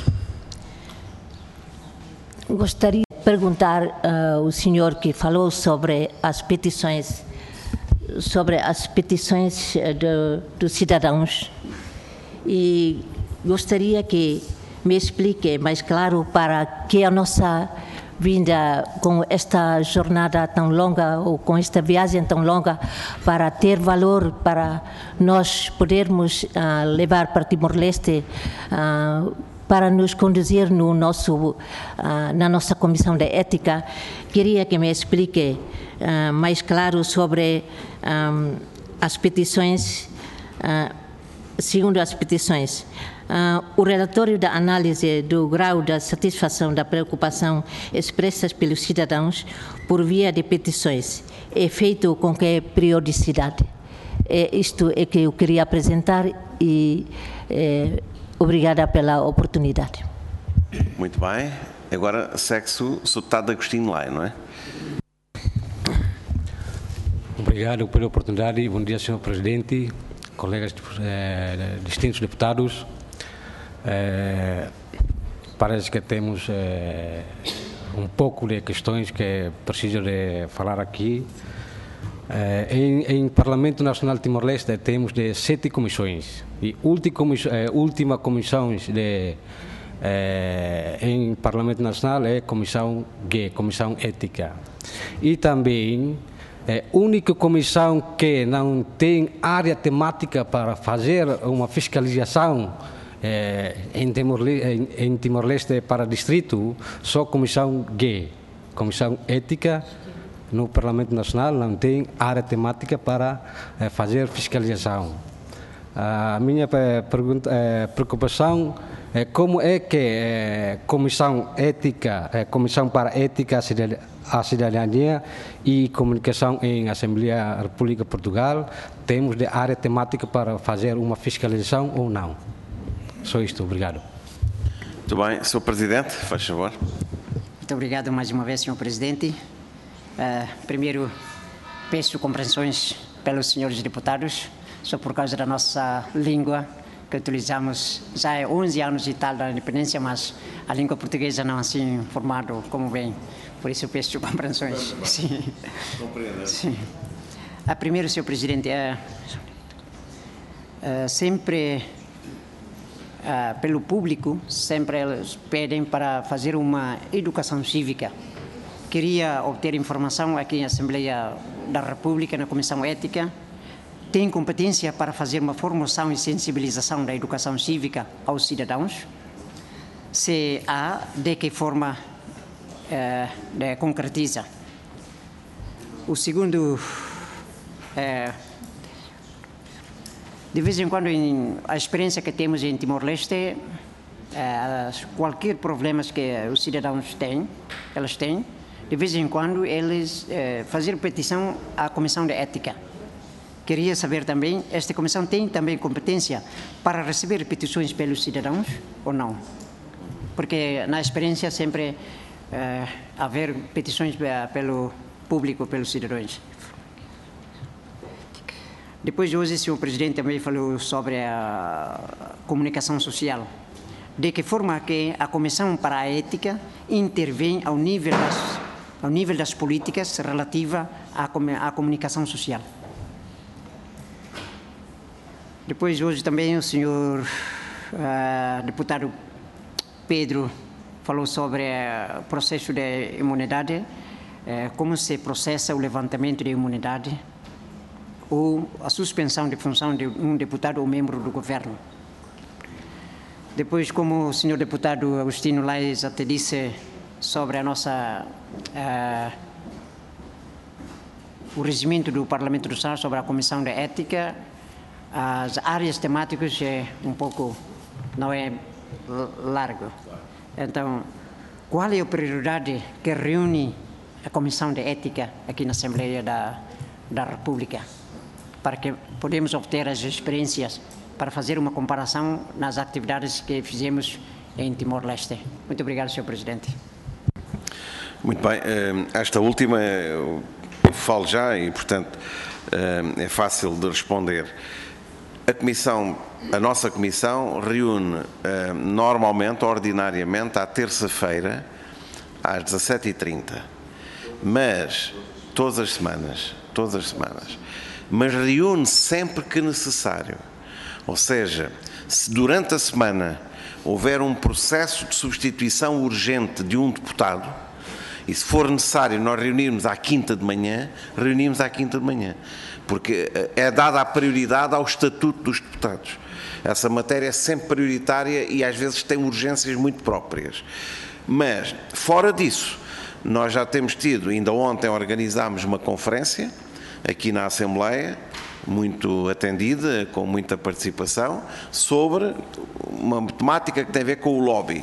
Gostaria de perguntar ao senhor que falou sobre as petições dos cidadãos e gostaria que me explique mais claro para que a nossa vinda com esta jornada tão longa ou com esta viagem tão longa para ter valor, para nós podermos levar para Timor-Leste para nos conduzir na nossa Comissão de Ética. Queria que me explique mais claro sobre as petições, segundo as petições. O relatório da análise do grau da satisfação da preocupação expressas pelos cidadãos por via de petições é feito com que periodicidade? Isto é que eu queria apresentar e obrigada pela oportunidade. Muito bem. Agora segue-se o Sr. Deputado Agostinho Lai, não é? Obrigado pela oportunidade. Bom dia, Sr. Presidente, colegas distintos deputados. Parece que temos um pouco de questões que preciso de falar aqui. Em Parlamento Nacional de Timor-Leste temos 7 comissões e última comissão em Parlamento Nacional é Comissão G, Comissão Ética. E também única comissão que não tem área temática para fazer uma fiscalização em Timor-Leste para distrito, só Comissão G, Comissão Ética. No Parlamento Nacional não tem área temática para fazer fiscalização. A minha preocupação é como é que Comissão Ética, Comissão para Ética, a Cidadania e Comunicação em Assembleia da República de Portugal temos de área temática para fazer uma fiscalização ou não. Só isto, obrigado. Muito bem, Sr. Presidente, faz favor. Muito obrigado mais uma vez, Sr. Presidente. Primeiro, peço compreensões pelos senhores deputados, só por causa da nossa língua, que utilizamos já há 11 anos e tal da independência, mas a língua portuguesa não assim formada como vem. Por isso, peço compreensões. Sim. Sim. Primeiro, Sr. Presidente, sempre pelo público, sempre eles pedem para fazer uma educação cívica. Queria obter informação aqui na Assembleia da República, na Comissão Ética, tem competência para fazer uma formação e sensibilização da educação cívica aos cidadãos? Se há, de que forma concretiza? o segundo, de vez em quando, a experiência que temos em Timor-Leste, qualquer problema que os cidadãos têm, de vez em quando eles fazem petição à Comissão de Ética. Queria saber também, esta comissão tem também competência para receber petições pelos cidadãos ou não? Porque na experiência sempre haver petições pelo público, pelos cidadãos. Depois, hoje, o senhor presidente também falou sobre a comunicação social. De que forma que a Comissão para a Ética intervém ao nível das políticas relativas à comunicação social. Depois, hoje também, o senhor deputado Pedro falou sobre o processo de imunidade, como se processa o levantamento de imunidade ou a suspensão de função de um deputado ou membro do governo. Depois, como o senhor deputado Agostinho Lais até disse sobre a nossa o regimento do Parlamento do Estado sobre a Comissão de Ética, as áreas temáticas não é largo. Então, qual é a prioridade que reúne a Comissão de Ética aqui na Assembleia da República, para que podemos obter as experiências para fazer uma comparação nas atividades que fizemos em Timor-Leste? Muito obrigado, Sr. Presidente. Muito bem. Esta última eu falo já e, portanto, é fácil de responder. A nossa comissão reúne normalmente, ordinariamente, à terça-feira, às 17h30, mas todas as semanas, mas reúne sempre que necessário. Ou seja, se durante a semana houver um processo de substituição urgente de um deputado, e se for necessário nós reunirmos à quinta de manhã, reunimos à quinta de manhã, porque é dada a prioridade ao estatuto dos deputados. Essa matéria é sempre prioritária e às vezes tem urgências muito próprias. Mas, fora disso, nós já temos tido, ainda ontem organizámos uma conferência aqui na Assembleia, muito atendida, com muita participação, sobre uma temática que tem a ver com o lobby.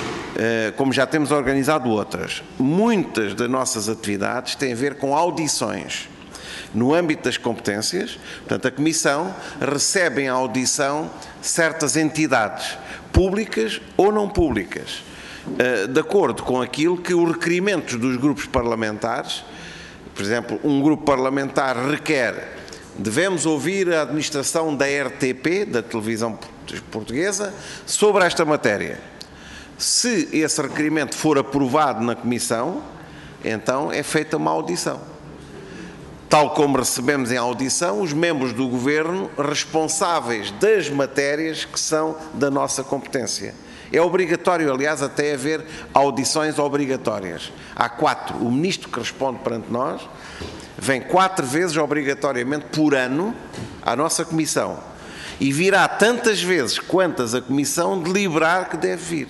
Como já temos organizado outras. Muitas das nossas atividades têm a ver com audições. No âmbito das competências, portanto, a Comissão recebe em audição certas entidades, públicas ou não públicas, de acordo com aquilo que os requerimentos dos grupos parlamentares, por exemplo, um grupo parlamentar requer, devemos ouvir a administração da RTP, da televisão portuguesa, sobre esta matéria. Se esse requerimento for aprovado na Comissão, então é feita uma audição. Tal como recebemos em audição os membros do Governo responsáveis das matérias que são da nossa competência. É obrigatório, aliás, até haver audições obrigatórias. Há 4. O Ministro que responde perante nós vem 4 vezes obrigatoriamente por ano à nossa Comissão e virá tantas vezes quantas a Comissão deliberar que deve vir.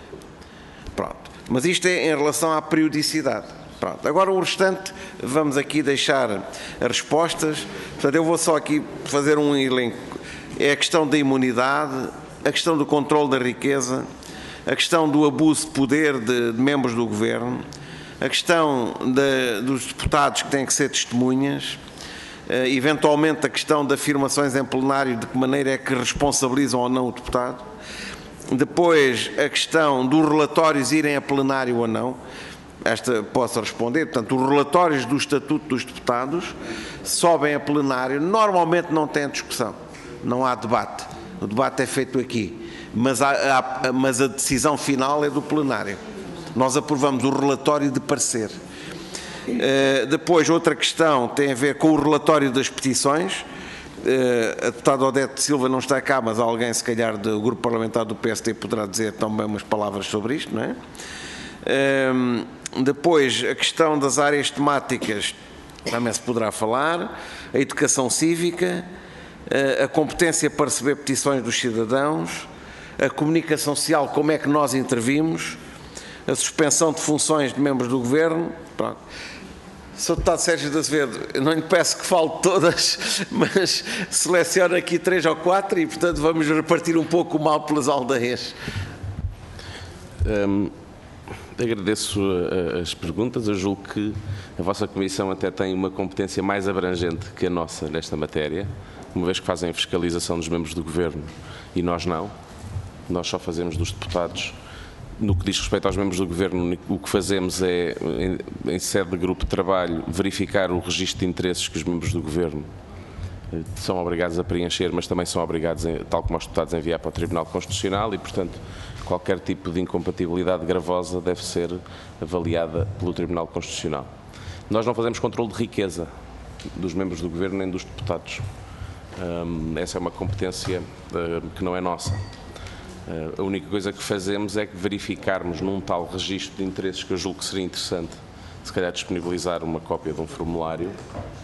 Pronto. Mas isto é em relação à periodicidade. Pronto. Agora o restante, vamos aqui deixar as respostas. Portanto, eu vou só aqui fazer um elenco. É a questão da imunidade, a questão do controle da riqueza, a questão do abuso de poder de membros do Governo, a questão dos deputados que têm que ser testemunhas, eventualmente a questão de afirmações em plenário, de que maneira é que responsabilizam ou não o deputado, depois a questão dos relatórios irem a plenário ou não. Esta posso responder. Portanto, os relatórios do Estatuto dos Deputados sobem a plenário, normalmente não tem discussão, não há debate, o debate é feito aqui, mas a decisão final é do plenário. Nós aprovamos o relatório de parecer. Depois, outra questão tem a ver com o relatório das petições. A deputada Odete Silva não está cá, mas alguém, se calhar, do grupo parlamentar do PSD poderá dizer também umas palavras sobre isto, não é? Depois, a questão das áreas temáticas, também se poderá falar, a educação cívica, a competência para receber petições dos cidadãos, a comunicação social, como é que nós intervimos, a suspensão de funções de membros do Governo. Pronto. Sr. Deputado Sérgio de Azevedo, eu não lhe peço que fale todas, mas selecione aqui 3 ou 4 e, portanto, vamos repartir um pouco o mal pelas aldeias. Agradeço as perguntas. Eu julgo que a vossa Comissão até tem uma competência mais abrangente que a nossa nesta matéria, uma vez que fazem a fiscalização dos membros do Governo e nós não. Nós só fazemos dos deputados. No que diz respeito aos membros do Governo, o que fazemos é, em sede de grupo de trabalho, verificar o registro de interesses que os membros do Governo são obrigados a preencher, mas também são obrigados, tal como os deputados, a enviar para o Tribunal Constitucional e, portanto, qualquer tipo de incompatibilidade gravosa deve ser avaliada pelo Tribunal Constitucional. Nós não fazemos controle de riqueza dos membros do Governo nem dos deputados. Essa é uma competência que não é nossa. A única coisa que fazemos é que verificarmos num tal registro de interesses, que eu julgo que seria interessante, se calhar disponibilizar uma cópia de um formulário.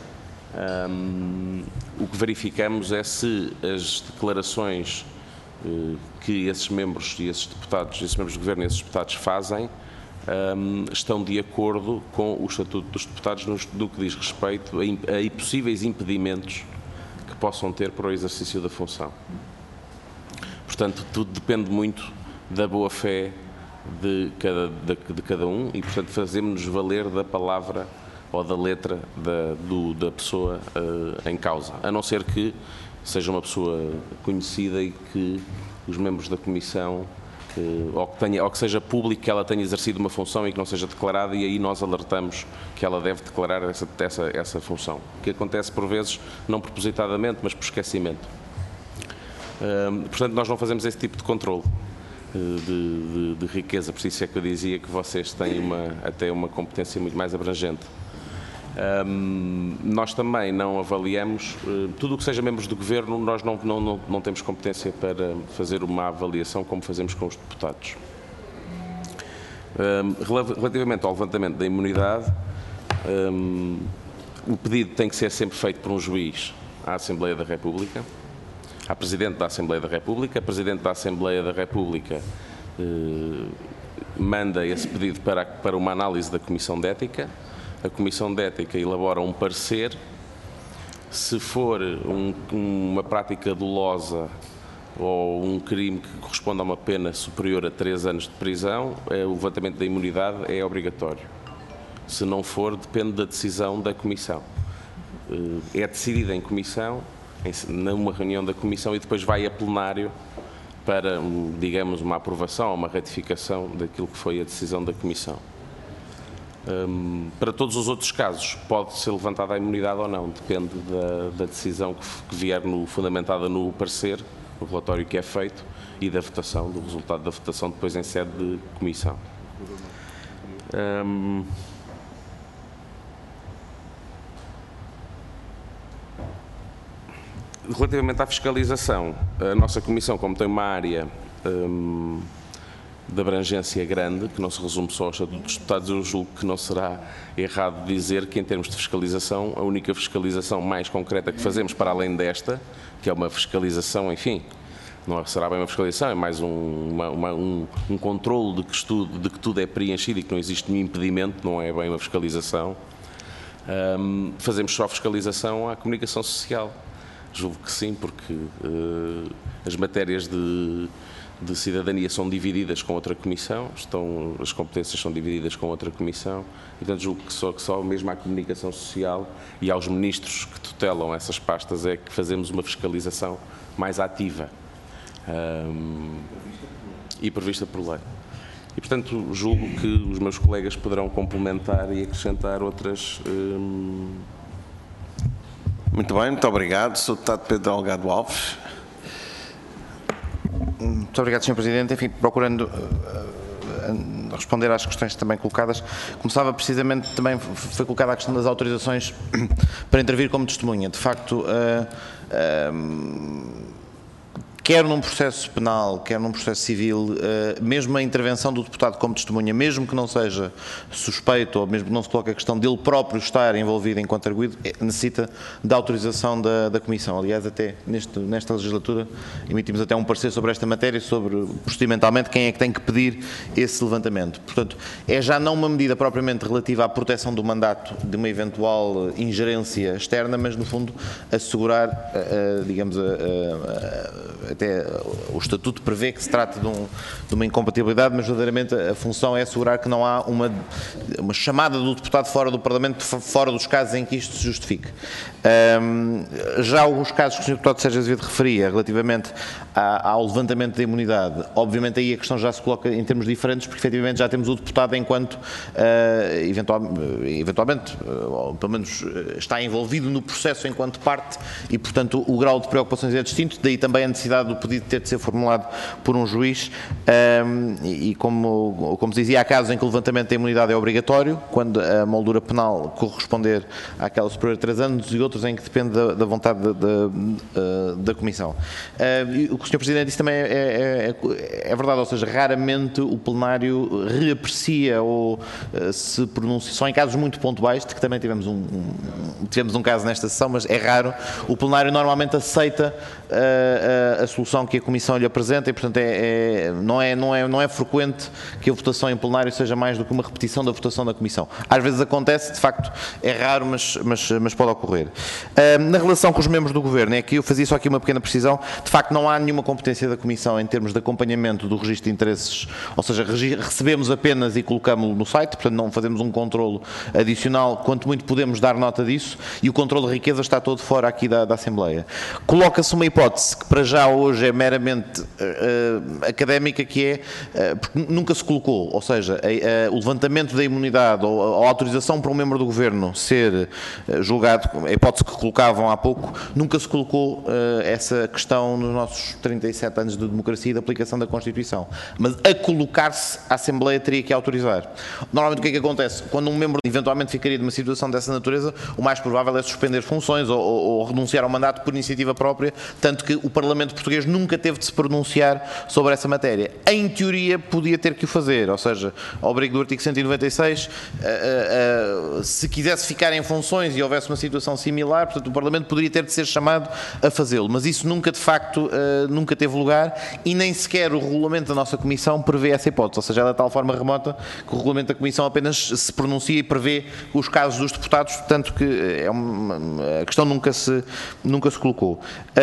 O que verificamos é se as declarações que esses membros e esses deputados, esses membros do Governo e esses deputados fazem, estão de acordo com o Estatuto dos Deputados no que diz respeito a possíveis impedimentos que possam ter para o exercício da função. Portanto, tudo depende muito da boa-fé de cada um e, portanto, fazemos-nos valer da palavra ou da letra da pessoa em causa, a não ser que seja uma pessoa conhecida e que os membros da Comissão, ou que seja público que ela tenha exercido uma função e que não seja declarada, e aí nós alertamos que ela deve declarar essa função, que acontece por vezes, não propositadamente, mas por esquecimento. Portanto, nós não fazemos esse tipo de controle de riqueza, por isso é que eu dizia que vocês têm até uma competência muito mais abrangente. Nós também não avaliamos, tudo o que seja membros do Governo, nós não temos competência para fazer uma avaliação como fazemos com os deputados. Relativamente ao levantamento da imunidade, o pedido tem que ser sempre feito por um juiz à Assembleia da República, à Presidente da Assembleia da República. A Presidente da Assembleia da República manda esse pedido para uma análise da Comissão de Ética. A Comissão de Ética elabora um parecer. Se for uma prática dolosa ou um crime que corresponde a uma pena superior a 3 anos de prisão, o levantamento da imunidade é obrigatório. Se não for, depende da decisão da Comissão. É decidida em Comissão, numa reunião da Comissão, e depois vai a plenário para, digamos, uma aprovação ou uma ratificação daquilo que foi a decisão da Comissão. Para todos os outros casos, pode ser levantada a imunidade ou não, depende da decisão que vier fundamentada no parecer, no relatório que é feito, e da votação, do resultado da votação depois em sede de Comissão. Relativamente à fiscalização, a nossa Comissão, como tem uma área de abrangência grande, que não se resume só ao Estatuto dos Deputados, eu julgo que não será errado dizer que, em termos de fiscalização, a única fiscalização mais concreta que fazemos, para além desta, que é uma fiscalização, enfim, não será bem uma fiscalização, é mais um controle de que tudo é preenchido e que não existe nenhum impedimento, não é bem uma fiscalização. Fazemos só fiscalização à comunicação social. Julgo que sim, porque as matérias de cidadania são divididas com outra comissão, as competências são divididas com outra comissão, e, portanto, julgo que só mesmo à comunicação social e aos ministros que tutelam essas pastas é que fazemos uma fiscalização mais ativa e prevista por lei. E, portanto, julgo que os meus colegas poderão complementar e acrescentar outras... Muito bem, muito obrigado. Sr. Deputado Pedro Delgado Alves. Muito obrigado, Sr. Presidente. Enfim, procurando responder às questões também colocadas, começava precisamente, também foi colocada a questão das autorizações para intervir como testemunha. De facto, quer num processo penal, quer num processo civil, mesmo a intervenção do deputado como testemunha, mesmo que não seja suspeito, ou mesmo que não se coloque a questão dele próprio estar envolvido enquanto arguido, necessita da autorização da Comissão. Aliás, até nesta legislatura emitimos até um parecer sobre esta matéria, sobre procedimentalmente quem é que tem que pedir esse levantamento. Portanto, é já não uma medida propriamente relativa à proteção do mandato de uma eventual ingerência externa, mas no fundo assegurar, digamos, até o Estatuto prevê que se trata de uma incompatibilidade, mas verdadeiramente a função é assegurar que não há uma chamada do deputado fora do Parlamento, fora dos casos em que isto se justifique. Já alguns casos que o Sr. Deputado Sérgio Azevedo referia relativamente ao levantamento da imunidade, obviamente aí a questão já se coloca em termos diferentes, porque efetivamente já temos o deputado enquanto eventualmente, ou pelo menos está envolvido no processo enquanto parte e, portanto, o grau de preocupações é distinto, daí também a necessidade do pedido ter de ser formulado por um juiz e como se dizia, há casos em que o levantamento da imunidade é obrigatório, quando a moldura penal corresponder àquela superior a 3 anos e outros em que depende da vontade da Comissão. O que o Sr. Presidente disse também é verdade, ou seja, raramente o plenário reaprecia ou se pronuncia, só em casos muito pontuais, de que também tivemos um caso nesta sessão, mas é raro, o plenário normalmente aceita a solução que a Comissão lhe apresenta e, portanto, não é frequente que a votação em plenário seja mais do que uma repetição da votação da Comissão. Às vezes acontece, de facto, é raro, mas pode ocorrer. Na relação com os membros do Governo, é que eu fazia só aqui uma pequena precisão, de facto não há nenhuma competência da Comissão em termos de acompanhamento do registro de interesses, ou seja, recebemos apenas e colocamos-lo no site, portanto não fazemos um controlo adicional, quanto muito podemos dar nota disso, e o controlo de riqueza está todo fora aqui da Assembleia. Coloca-se uma hipótese que para já hoje é meramente académica, que é, porque nunca se colocou, ou seja, o levantamento da imunidade ou a autorização para um membro do Governo ser julgado, a hipótese que colocavam há pouco, nunca se colocou essa questão nos nossos 37 anos de democracia e de aplicação da Constituição. Mas a colocar-se, a Assembleia teria que autorizar. Normalmente o que é que acontece? Quando um membro eventualmente ficaria de uma situação dessa natureza, o mais provável é suspender funções ou renunciar ao mandato por iniciativa própria, tanto que o Parlamento português nunca teve de se pronunciar sobre essa matéria. Em teoria podia ter que o fazer, ou seja, ao abrigo do artigo 196, se quisesse ficar em funções e houvesse uma situação similar, portanto o Parlamento poderia ter de ser chamado a fazê-lo, mas isso nunca de facto nunca teve lugar e nem sequer o regulamento da nossa Comissão prevê essa hipótese, ou seja, é de tal forma remota que o regulamento da Comissão apenas se pronuncia e prevê os casos dos deputados, tanto que a questão nunca se colocou.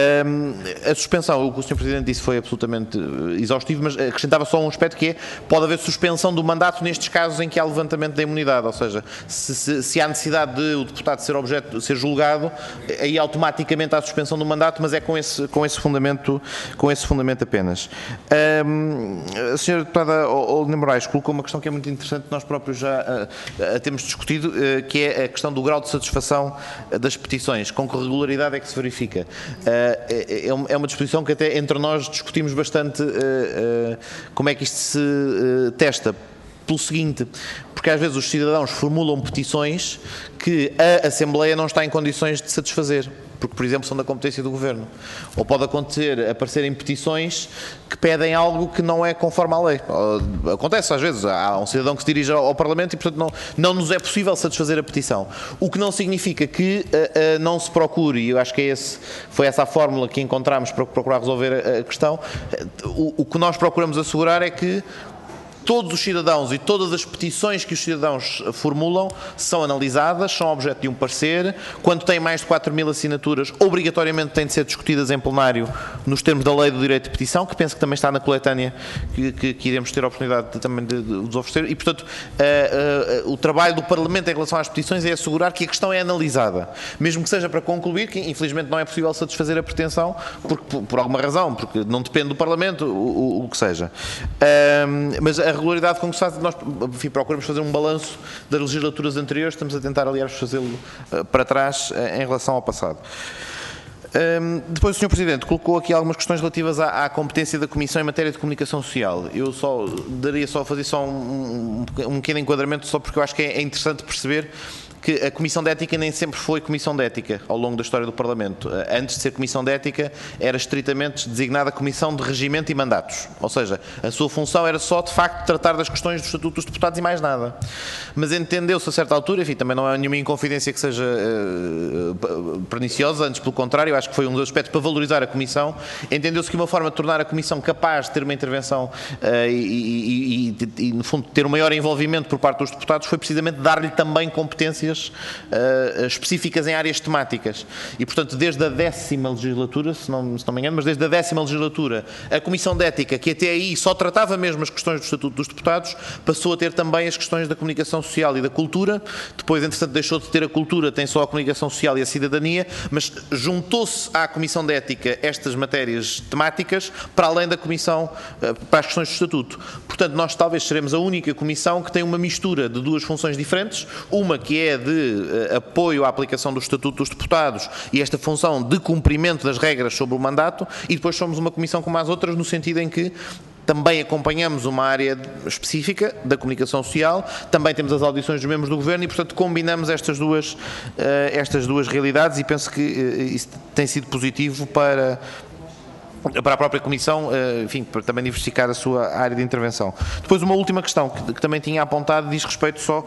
A suspensão, o que o Sr. Presidente disse foi absolutamente exaustivo, mas acrescentava só um aspecto que é, pode haver suspensão do mandato nestes casos em que há levantamento da imunidade, ou seja, se há necessidade de o deputado ser julgado, aí automaticamente há suspensão do mandato, mas é com esse fundamento apenas. A Sra. Deputada Olinda Moraes colocou uma questão que é muito interessante, nós próprios já temos discutido, que é a questão do grau de satisfação das petições, com que regularidade é que se verifica. É uma disposição que até entre nós discutimos bastante como é que isto se testa. Pelo seguinte, porque às vezes os cidadãos formulam petições que a Assembleia não está em condições de satisfazer, porque, por exemplo, são da competência do Governo. Ou pode aparecerem petições que pedem algo que não é conforme à lei. Acontece às vezes, há um cidadão que se dirige ao Parlamento e, portanto, não nos é possível satisfazer a petição. O que não significa que não se procure, e eu acho que foi essa a fórmula que encontramos para procurar resolver a questão, o que nós procuramos assegurar é que todos os cidadãos e todas as petições que os cidadãos formulam são analisadas, são objeto de um parecer. Quando têm mais de 4.000 assinaturas, obrigatoriamente têm de ser discutidas em plenário nos termos da Lei do Direito de Petição, que penso que também está na coletânea que iremos ter a oportunidade também de vos oferecer. E, portanto, o trabalho do Parlamento em relação às petições é assegurar que a questão é analisada, mesmo que seja para concluir que, infelizmente, não é possível satisfazer a pretensão por alguma razão, porque não depende do Parlamento, o que seja. Mas a regularidade com que se faz, nós procuramos fazer um balanço das legislaturas anteriores, estamos a tentar, aliás, fazê-lo para trás em relação ao passado. Depois o Sr. Presidente colocou aqui algumas questões relativas à competência da Comissão em matéria de comunicação social. Eu fazer um pequeno enquadramento, só porque eu acho que é interessante perceber que a Comissão de Ética nem sempre foi Comissão de Ética ao longo da história do Parlamento. Antes de ser Comissão de Ética, era estritamente designada Comissão de Regimento e Mandatos. Ou seja, a sua função era só, de facto, tratar das questões do Estatuto dos Deputados e mais nada. Mas entendeu-se a certa altura, enfim, também não é nenhuma inconfidência que seja perniciosa, antes pelo contrário, acho que foi um dos aspectos para valorizar a Comissão. Entendeu-se que uma forma de tornar a Comissão capaz de ter uma intervenção e, no fundo, ter um maior envolvimento por parte dos deputados foi precisamente dar-lhe também competências específicas em áreas temáticas. E, portanto, desde a 10ª legislatura, se não me engano, mas desde a 10ª legislatura, a Comissão de Ética, que até aí só tratava mesmo as questões do Estatuto dos Deputados, passou a ter também as questões da comunicação social e da cultura. Depois, entretanto, deixou de ter a cultura, tem só a comunicação social e a cidadania, mas juntou-se à Comissão de Ética estas matérias temáticas para além da Comissão para as questões do Estatuto. Portanto, nós talvez seremos a única Comissão que tem uma mistura de duas funções diferentes, uma que é de apoio à aplicação do Estatuto dos Deputados e esta função de cumprimento das regras sobre o mandato, e depois somos uma Comissão como as outras no sentido em que também acompanhamos uma área específica da comunicação social, também temos as audições dos membros do Governo e, portanto, combinamos estas duas realidades, e penso que isso tem sido positivo para a própria Comissão, enfim, para também diversificar a sua área de intervenção. Depois, uma última questão que também tinha apontado diz respeito só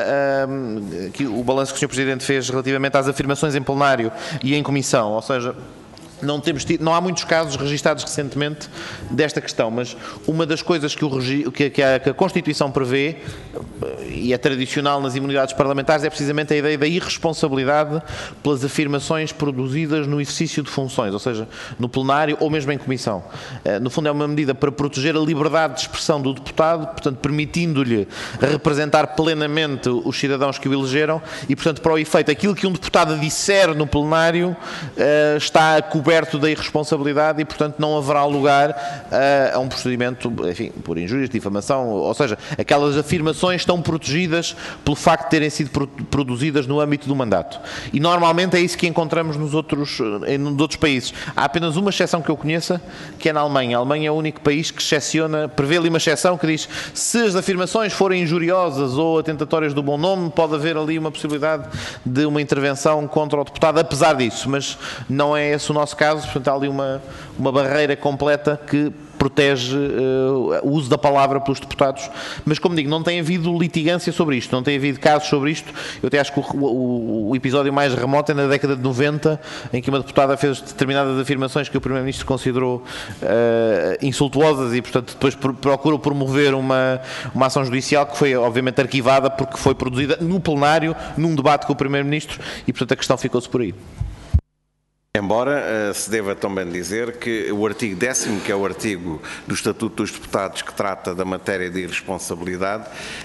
que o balanço que o Sr. Presidente fez relativamente às afirmações em plenário e em Comissão, ou seja, não há muitos casos registados recentemente desta questão, mas uma das coisas que a Constituição prevê, e é tradicional nas imunidades parlamentares, é precisamente a ideia da irresponsabilidade pelas afirmações produzidas no exercício de funções, ou seja, no plenário ou mesmo em comissão. No fundo, é uma medida para proteger a liberdade de expressão do deputado, portanto, permitindo-lhe representar plenamente os cidadãos que o elegeram e, portanto, para o efeito, aquilo que um deputado disser no plenário está coberto da irresponsabilidade e, portanto, não haverá lugar a um procedimento, enfim, por injúrias, difamação, ou seja, aquelas afirmações estão protegidas pelo facto de terem sido produzidas no âmbito do mandato. E, normalmente, é isso que encontramos nos outros países. Há apenas uma exceção que eu conheça, que é na Alemanha. A Alemanha é o único país que prevê ali uma exceção que diz se as afirmações forem injuriosas ou atentatórias do bom nome, pode haver ali uma possibilidade de uma intervenção contra o deputado, apesar disso, mas não é esse o nosso caso, portanto há ali uma barreira completa que protege o uso da palavra pelos deputados, mas como digo, não tem havido litigância sobre isto, não tem havido casos sobre isto. Eu até acho que o episódio mais remoto é na década de 90, em que uma deputada fez determinadas afirmações que o Primeiro-Ministro considerou insultuosas e, portanto, depois procurou promover uma ação judicial que foi, obviamente, arquivada porque foi produzida no plenário, num debate com o Primeiro-Ministro e, portanto, a questão ficou-se por aí. Embora se deva também dizer que o artigo 10º, que é o artigo do Estatuto dos Deputados que trata da matéria de irresponsabilidade,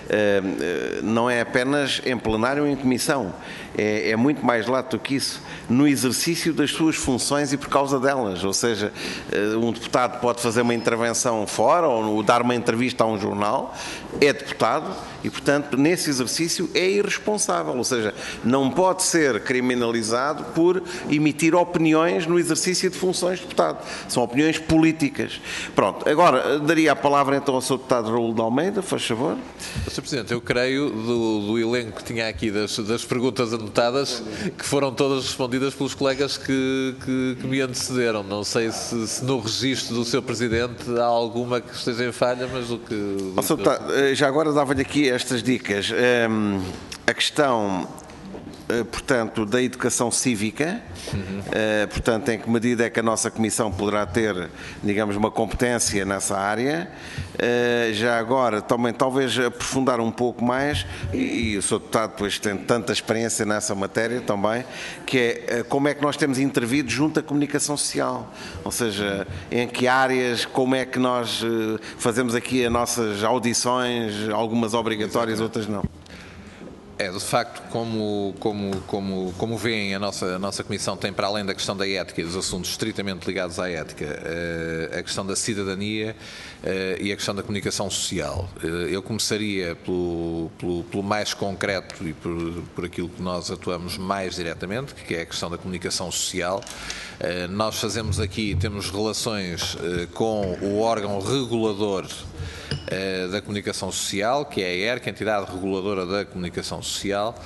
não é apenas em plenário ou em comissão, é muito mais lato do que isso, no exercício das suas funções e por causa delas, ou seja, um deputado pode fazer uma intervenção fora ou dar uma entrevista a um jornal, é deputado e, portanto, nesse exercício é irresponsável, ou seja, não pode ser criminalizado por emitir opiniões no exercício de funções de deputado. São opiniões políticas. Pronto, agora daria a palavra então ao Sr. Deputado Raul de Almeida, faz favor. Sr. Presidente, eu creio do elenco que tinha aqui das perguntas anotadas que foram todas respondidas pelos colegas que me antecederam. Não sei se no registro do Sr. Presidente há alguma que esteja em falha, mas o que... Sr. Deputado, já agora dava-lhe aqui estas dicas. A questão, portanto, da educação cívica, portanto, em que medida é que a nossa Comissão poderá ter, digamos, uma competência nessa área. Já agora, também, talvez aprofundar um pouco mais, e o Sr. Deputado depois tem tanta experiência nessa matéria também, que é como é que nós temos intervido junto à comunicação social, ou seja, em que áreas, como é que nós fazemos aqui as nossas audições, algumas obrigatórias, outras não. De facto, como veem, a nossa Comissão tem, para além da questão da ética e dos assuntos estritamente ligados à ética, a questão da cidadania e a questão da comunicação social. Eu começaria pelo mais concreto e por aquilo que nós atuamos mais diretamente, que é a questão da comunicação social. Nós fazemos aqui, temos relações com o órgão regulador da comunicação social, que é a ERC, a entidade reguladora da comunicação social,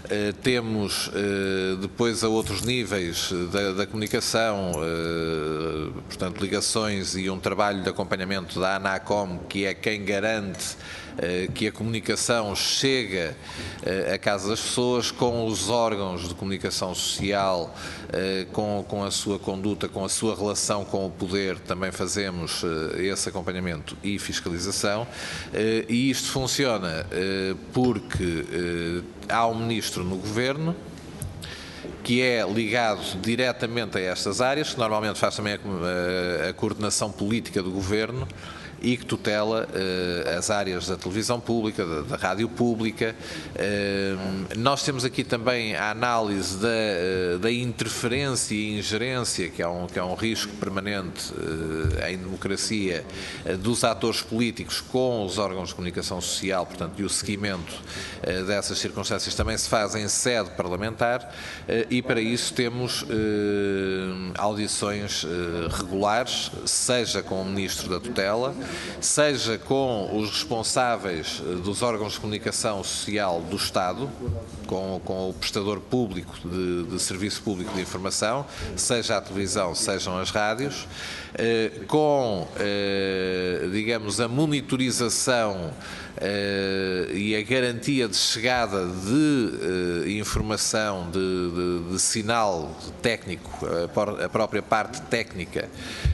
Temos depois a outros níveis da comunicação, portanto ligações e um trabalho de acompanhamento da ANACOM, que é quem garante que a comunicação chega à casa das pessoas, com os órgãos de comunicação social, com a sua conduta, com a sua relação com o poder, também fazemos esse acompanhamento e fiscalização, e isto funciona porque há um ministro no Governo que é ligado diretamente a estas áreas, que normalmente faz também a coordenação política do Governo, e que tutela as áreas da televisão pública, da rádio pública. Nós temos aqui também a análise da interferência e ingerência, que é um risco permanente em democracia, dos atores políticos com os órgãos de comunicação social, portanto, e o seguimento dessas circunstâncias também se faz em sede parlamentar, e para isso temos audições regulares, seja com o Ministro da Tutela, seja com os responsáveis dos órgãos de comunicação social do Estado, com o prestador público de serviço público de informação, seja a televisão, sejam as rádios, com, digamos, a monitorização e a garantia de chegada de informação, de sinal técnico, a própria parte técnica,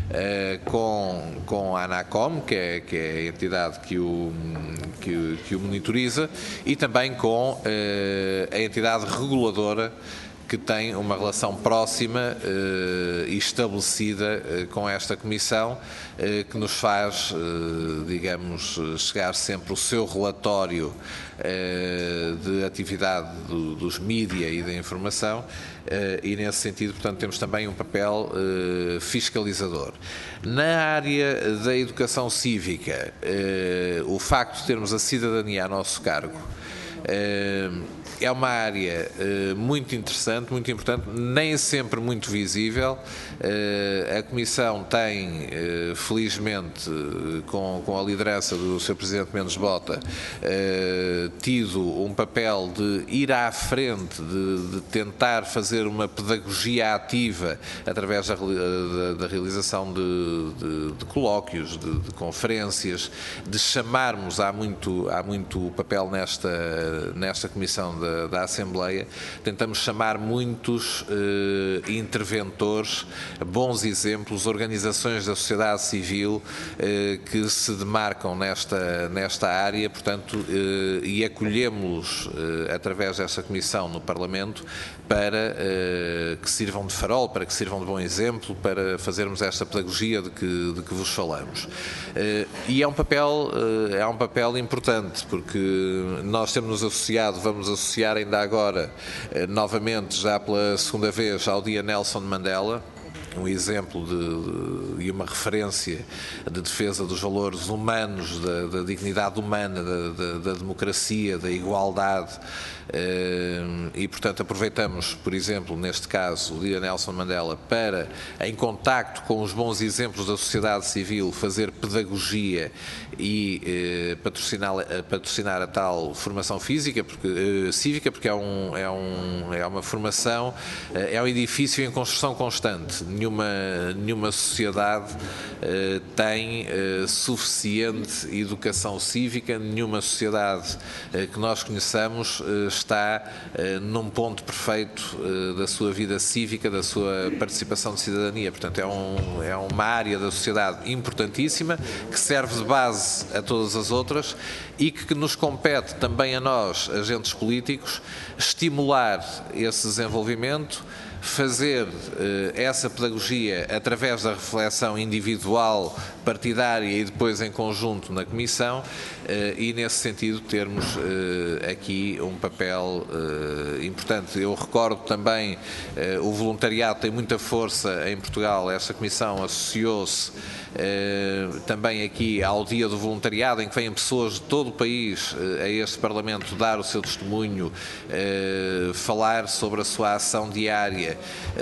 com a ANACOM, que é a entidade que o monitoriza, e também com a entidade reguladora, que tem uma relação próxima e estabelecida com esta Comissão, que nos faz, digamos, chegar sempre o seu relatório de atividade dos mídia e da informação, e nesse sentido, portanto, temos também um papel fiscalizador. Na área da educação cívica, o facto de termos a cidadania a nosso cargo é uma área muito interessante, muito importante, nem sempre muito visível. A Comissão tem, felizmente, com a liderança do Sr. Presidente Mendes Bota, tido um papel de ir à frente, de tentar fazer uma pedagogia ativa através da realização de colóquios, de conferências, de chamarmos, há muito papel nesta Comissão da Assembleia, tentamos chamar muitos interventores, bons exemplos, organizações da sociedade civil que se demarcam nesta área, portanto, e acolhemos através desta Comissão no Parlamento para que sirvam de farol, para que sirvam de bom exemplo, para fazermos esta pedagogia de que vos falamos. E é um papel importante, porque nós temos-nos associado, vamos associar ainda agora, novamente, já pela segunda vez, ao Dia Nelson Mandela, um exemplo e uma referência de defesa dos valores humanos, da dignidade humana, da democracia, da igualdade, e, portanto, aproveitamos, por exemplo, neste caso, o Dia Nelson Mandela, para, em contacto com os bons exemplos da sociedade civil, fazer pedagogia e patrocinar a tal formação cívica, porque é uma formação, é um edifício em construção constante. Nenhuma sociedade tem suficiente educação cívica, nenhuma sociedade que nós conheçamos está num ponto perfeito da sua vida cívica, da sua participação de cidadania. Portanto, é uma área da sociedade importantíssima, que serve de base a todas as outras e que nos compete também a nós, agentes políticos, estimular esse desenvolvimento, fazer essa pedagogia através da reflexão individual, partidária e depois em conjunto na Comissão, e nesse sentido termos aqui um papel importante. Eu recordo também, o voluntariado tem muita força em Portugal. Esta Comissão associou-se também aqui ao Dia do Voluntariado, em que vêm pessoas de todo o país a este Parlamento dar o seu testemunho, falar sobre a sua ação diária República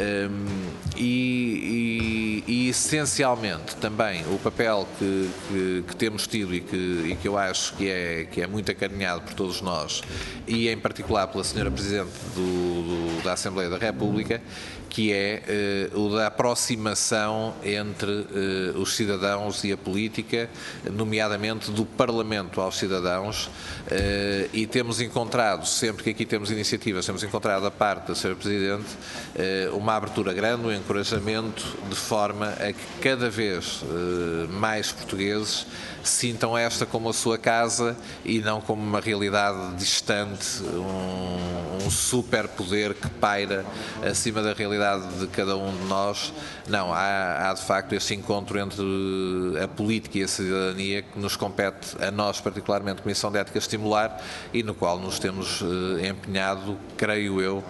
e essencialmente também o papel que temos tido e que eu acho que é muito acarinhado por todos nós e em particular pela Sra. Presidente da Assembleia da República, que é o da aproximação entre os cidadãos e a política, nomeadamente do Parlamento aos cidadãos, e temos encontrado, sempre que aqui temos iniciativas, temos encontrado da parte da Sra. Presidente uma abertura grande, um encorajamento, de forma a que cada vez mais portugueses sintam esta como a sua casa e não como uma realidade distante, um superpoder que paira acima da realidade de cada um de nós. Não, há de facto este encontro entre a política e a cidadania que nos compete, a nós particularmente, Comissão de Ética, estimular e no qual nos temos empenhado, creio eu,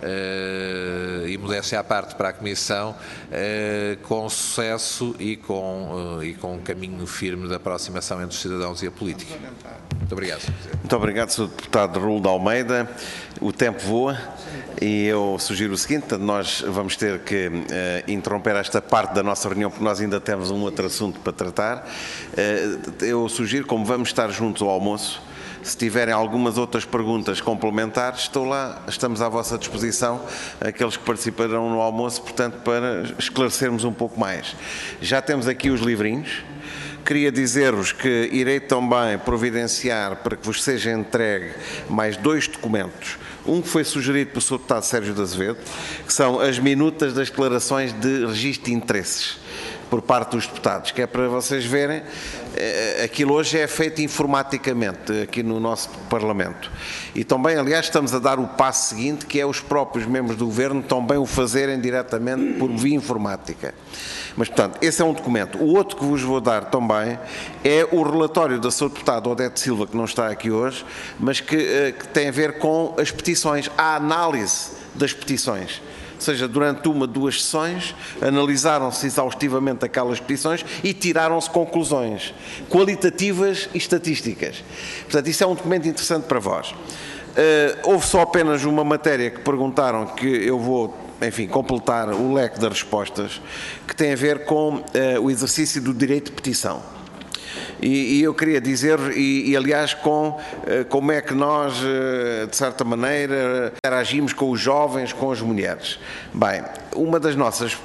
e modéstia à parte para a Comissão, com sucesso e com um caminho firme da aproximação entre os cidadãos e a política. Muito obrigado, Sr. Presidente. Muito obrigado, Sr. Deputado Raul de Almeida. O tempo voa e eu sugiro o seguinte: nós vamos ter que interromper esta parte da nossa reunião porque nós ainda temos um outro assunto para tratar. Eu sugiro, como vamos estar juntos ao almoço, se tiverem algumas outras perguntas complementares, estou lá, estamos à vossa disposição, aqueles que participarão no almoço, portanto, para esclarecermos um pouco mais. Já temos aqui os livrinhos. Queria dizer-vos que irei também providenciar para que vos seja entregue mais 2 documentos. Um que foi sugerido pelo Sr. Deputado Sérgio de Azevedo, que são as minutas das declarações de registro de interesses por parte dos deputados, que é para vocês verem, aquilo hoje é feito informaticamente aqui no nosso Parlamento. E também, aliás, estamos a dar o passo seguinte, que é os próprios membros do Governo também o fazerem diretamente por via informática. Mas, portanto, esse é um documento. O outro que vos vou dar também é o relatório da Sra. Deputada Odete Silva, que não está aqui hoje, mas que tem a ver com as petições, a análise das petições. Ou seja, durante 1 ou 2 sessões, analisaram-se exaustivamente aquelas petições e tiraram-se conclusões qualitativas e estatísticas. Portanto, isso é um documento interessante para vós. Houve só apenas uma matéria que perguntaram, que eu vou, enfim, completar o leque das respostas, que tem a ver com o exercício do direito de petição. E eu queria dizer, aliás, como é que nós, de certa maneira, interagimos com os jovens, com as mulheres. Bem, uma das nossas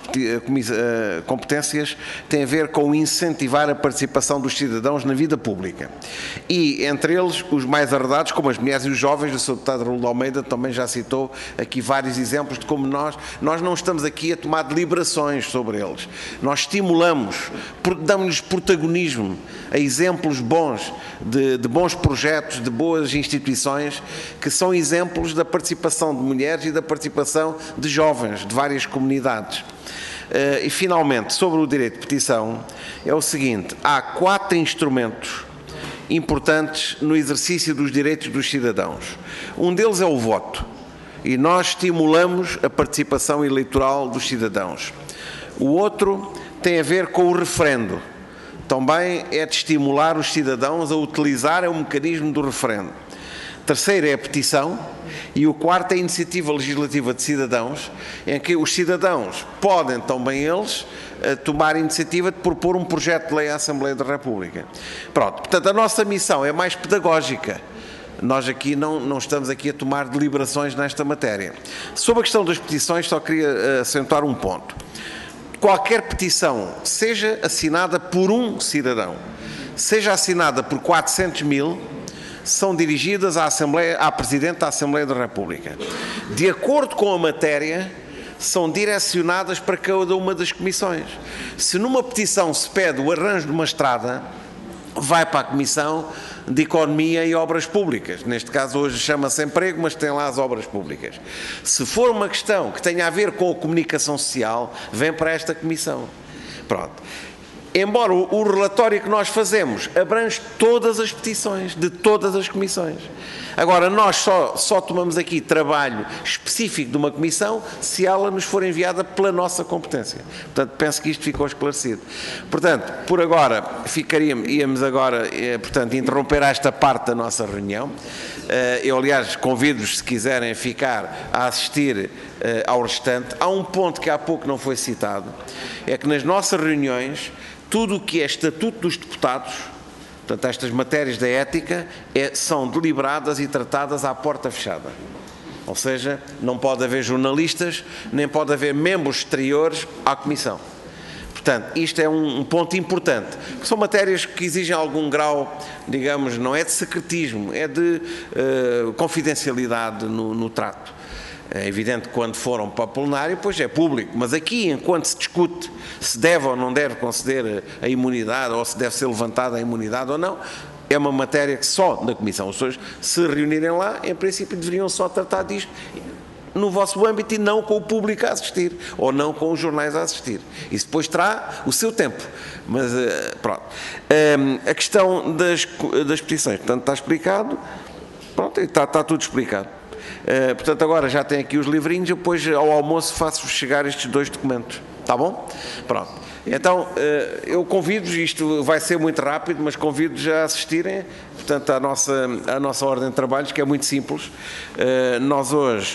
competências tem a ver com incentivar a participação dos cidadãos na vida pública. E, entre eles, os mais arredados, como as mulheres e os jovens, o Sr. Deputado Raul de Almeida também já citou aqui vários exemplos de como nós não estamos aqui a tomar deliberações sobre eles. Nós estimulamos, damos-lhes protagonismo a exemplos bons, de bons projetos, de boas instituições, que são exemplos da participação de mulheres e da participação de jovens, de várias comunidades. E, finalmente, sobre o direito de petição, é o seguinte: há 4 instrumentos importantes no exercício dos direitos dos cidadãos. Um deles é o voto, e nós estimulamos a participação eleitoral dos cidadãos. O outro tem a ver com o referendo. Também é de estimular os cidadãos a utilizarem o mecanismo do referendo. Terceiro é a petição e o quarto é a iniciativa legislativa de cidadãos, em que os cidadãos podem também eles tomar a iniciativa de propor um projeto de lei à Assembleia da República. Pronto, portanto a nossa missão é mais pedagógica. Nós aqui não estamos aqui a tomar deliberações nesta matéria. Sobre a questão das petições, só queria acentuar um ponto. Qualquer petição, seja assinada por um cidadão, seja assinada por 400.000, são dirigidas à Presidente da Assembleia da República. De acordo com a matéria, são direcionadas para cada uma das comissões. Se numa petição se pede o arranjo de uma estrada, vai para a Comissão de Economia e Obras Públicas. Neste caso hoje chama-se Emprego, mas tem lá as obras públicas. Se for uma questão que tenha a ver com a comunicação social, vem para esta Comissão. Pronto. Embora o relatório que nós fazemos abrange todas as petições de todas as comissões. Agora, nós só tomamos aqui trabalho específico de uma comissão se ela nos for enviada pela nossa competência. Portanto, penso que isto ficou esclarecido. Portanto, por agora, íamos agora, portanto, interromper esta parte da nossa reunião. Eu, aliás, convido-vos, se quiserem ficar a assistir ao restante. Há um ponto que há pouco não foi citado, é que nas nossas reuniões, tudo o que é estatuto dos deputados, portanto, estas matérias da ética, são deliberadas e tratadas à porta fechada. Ou seja, não pode haver jornalistas, nem pode haver membros exteriores à Comissão. Portanto, isto é um ponto importante. São matérias que exigem algum grau, digamos, não é de secretismo, é de confidencialidade no trato. É evidente que quando foram para o plenário, pois é público, mas aqui, enquanto se discute se deve ou não deve conceder a imunidade, ou se deve ser levantada a imunidade ou não, é uma matéria que só da Comissão. As pessoas se reunirem lá, em princípio, deveriam só tratar disto no vosso âmbito e não com o público a assistir, ou não com os jornais a assistir. Isso depois terá o seu tempo. Mas, pronto. A questão das petições, portanto, está explicado. Pronto, está tudo explicado. Portanto, agora já tem aqui os livrinhos, depois ao almoço faço-vos chegar estes 2 documentos. Está bom? Pronto. Então, eu convido-vos, isto vai ser muito rápido, mas convido-vos a assistirem, portanto, à nossa ordem de trabalhos, que é muito simples. Nós hoje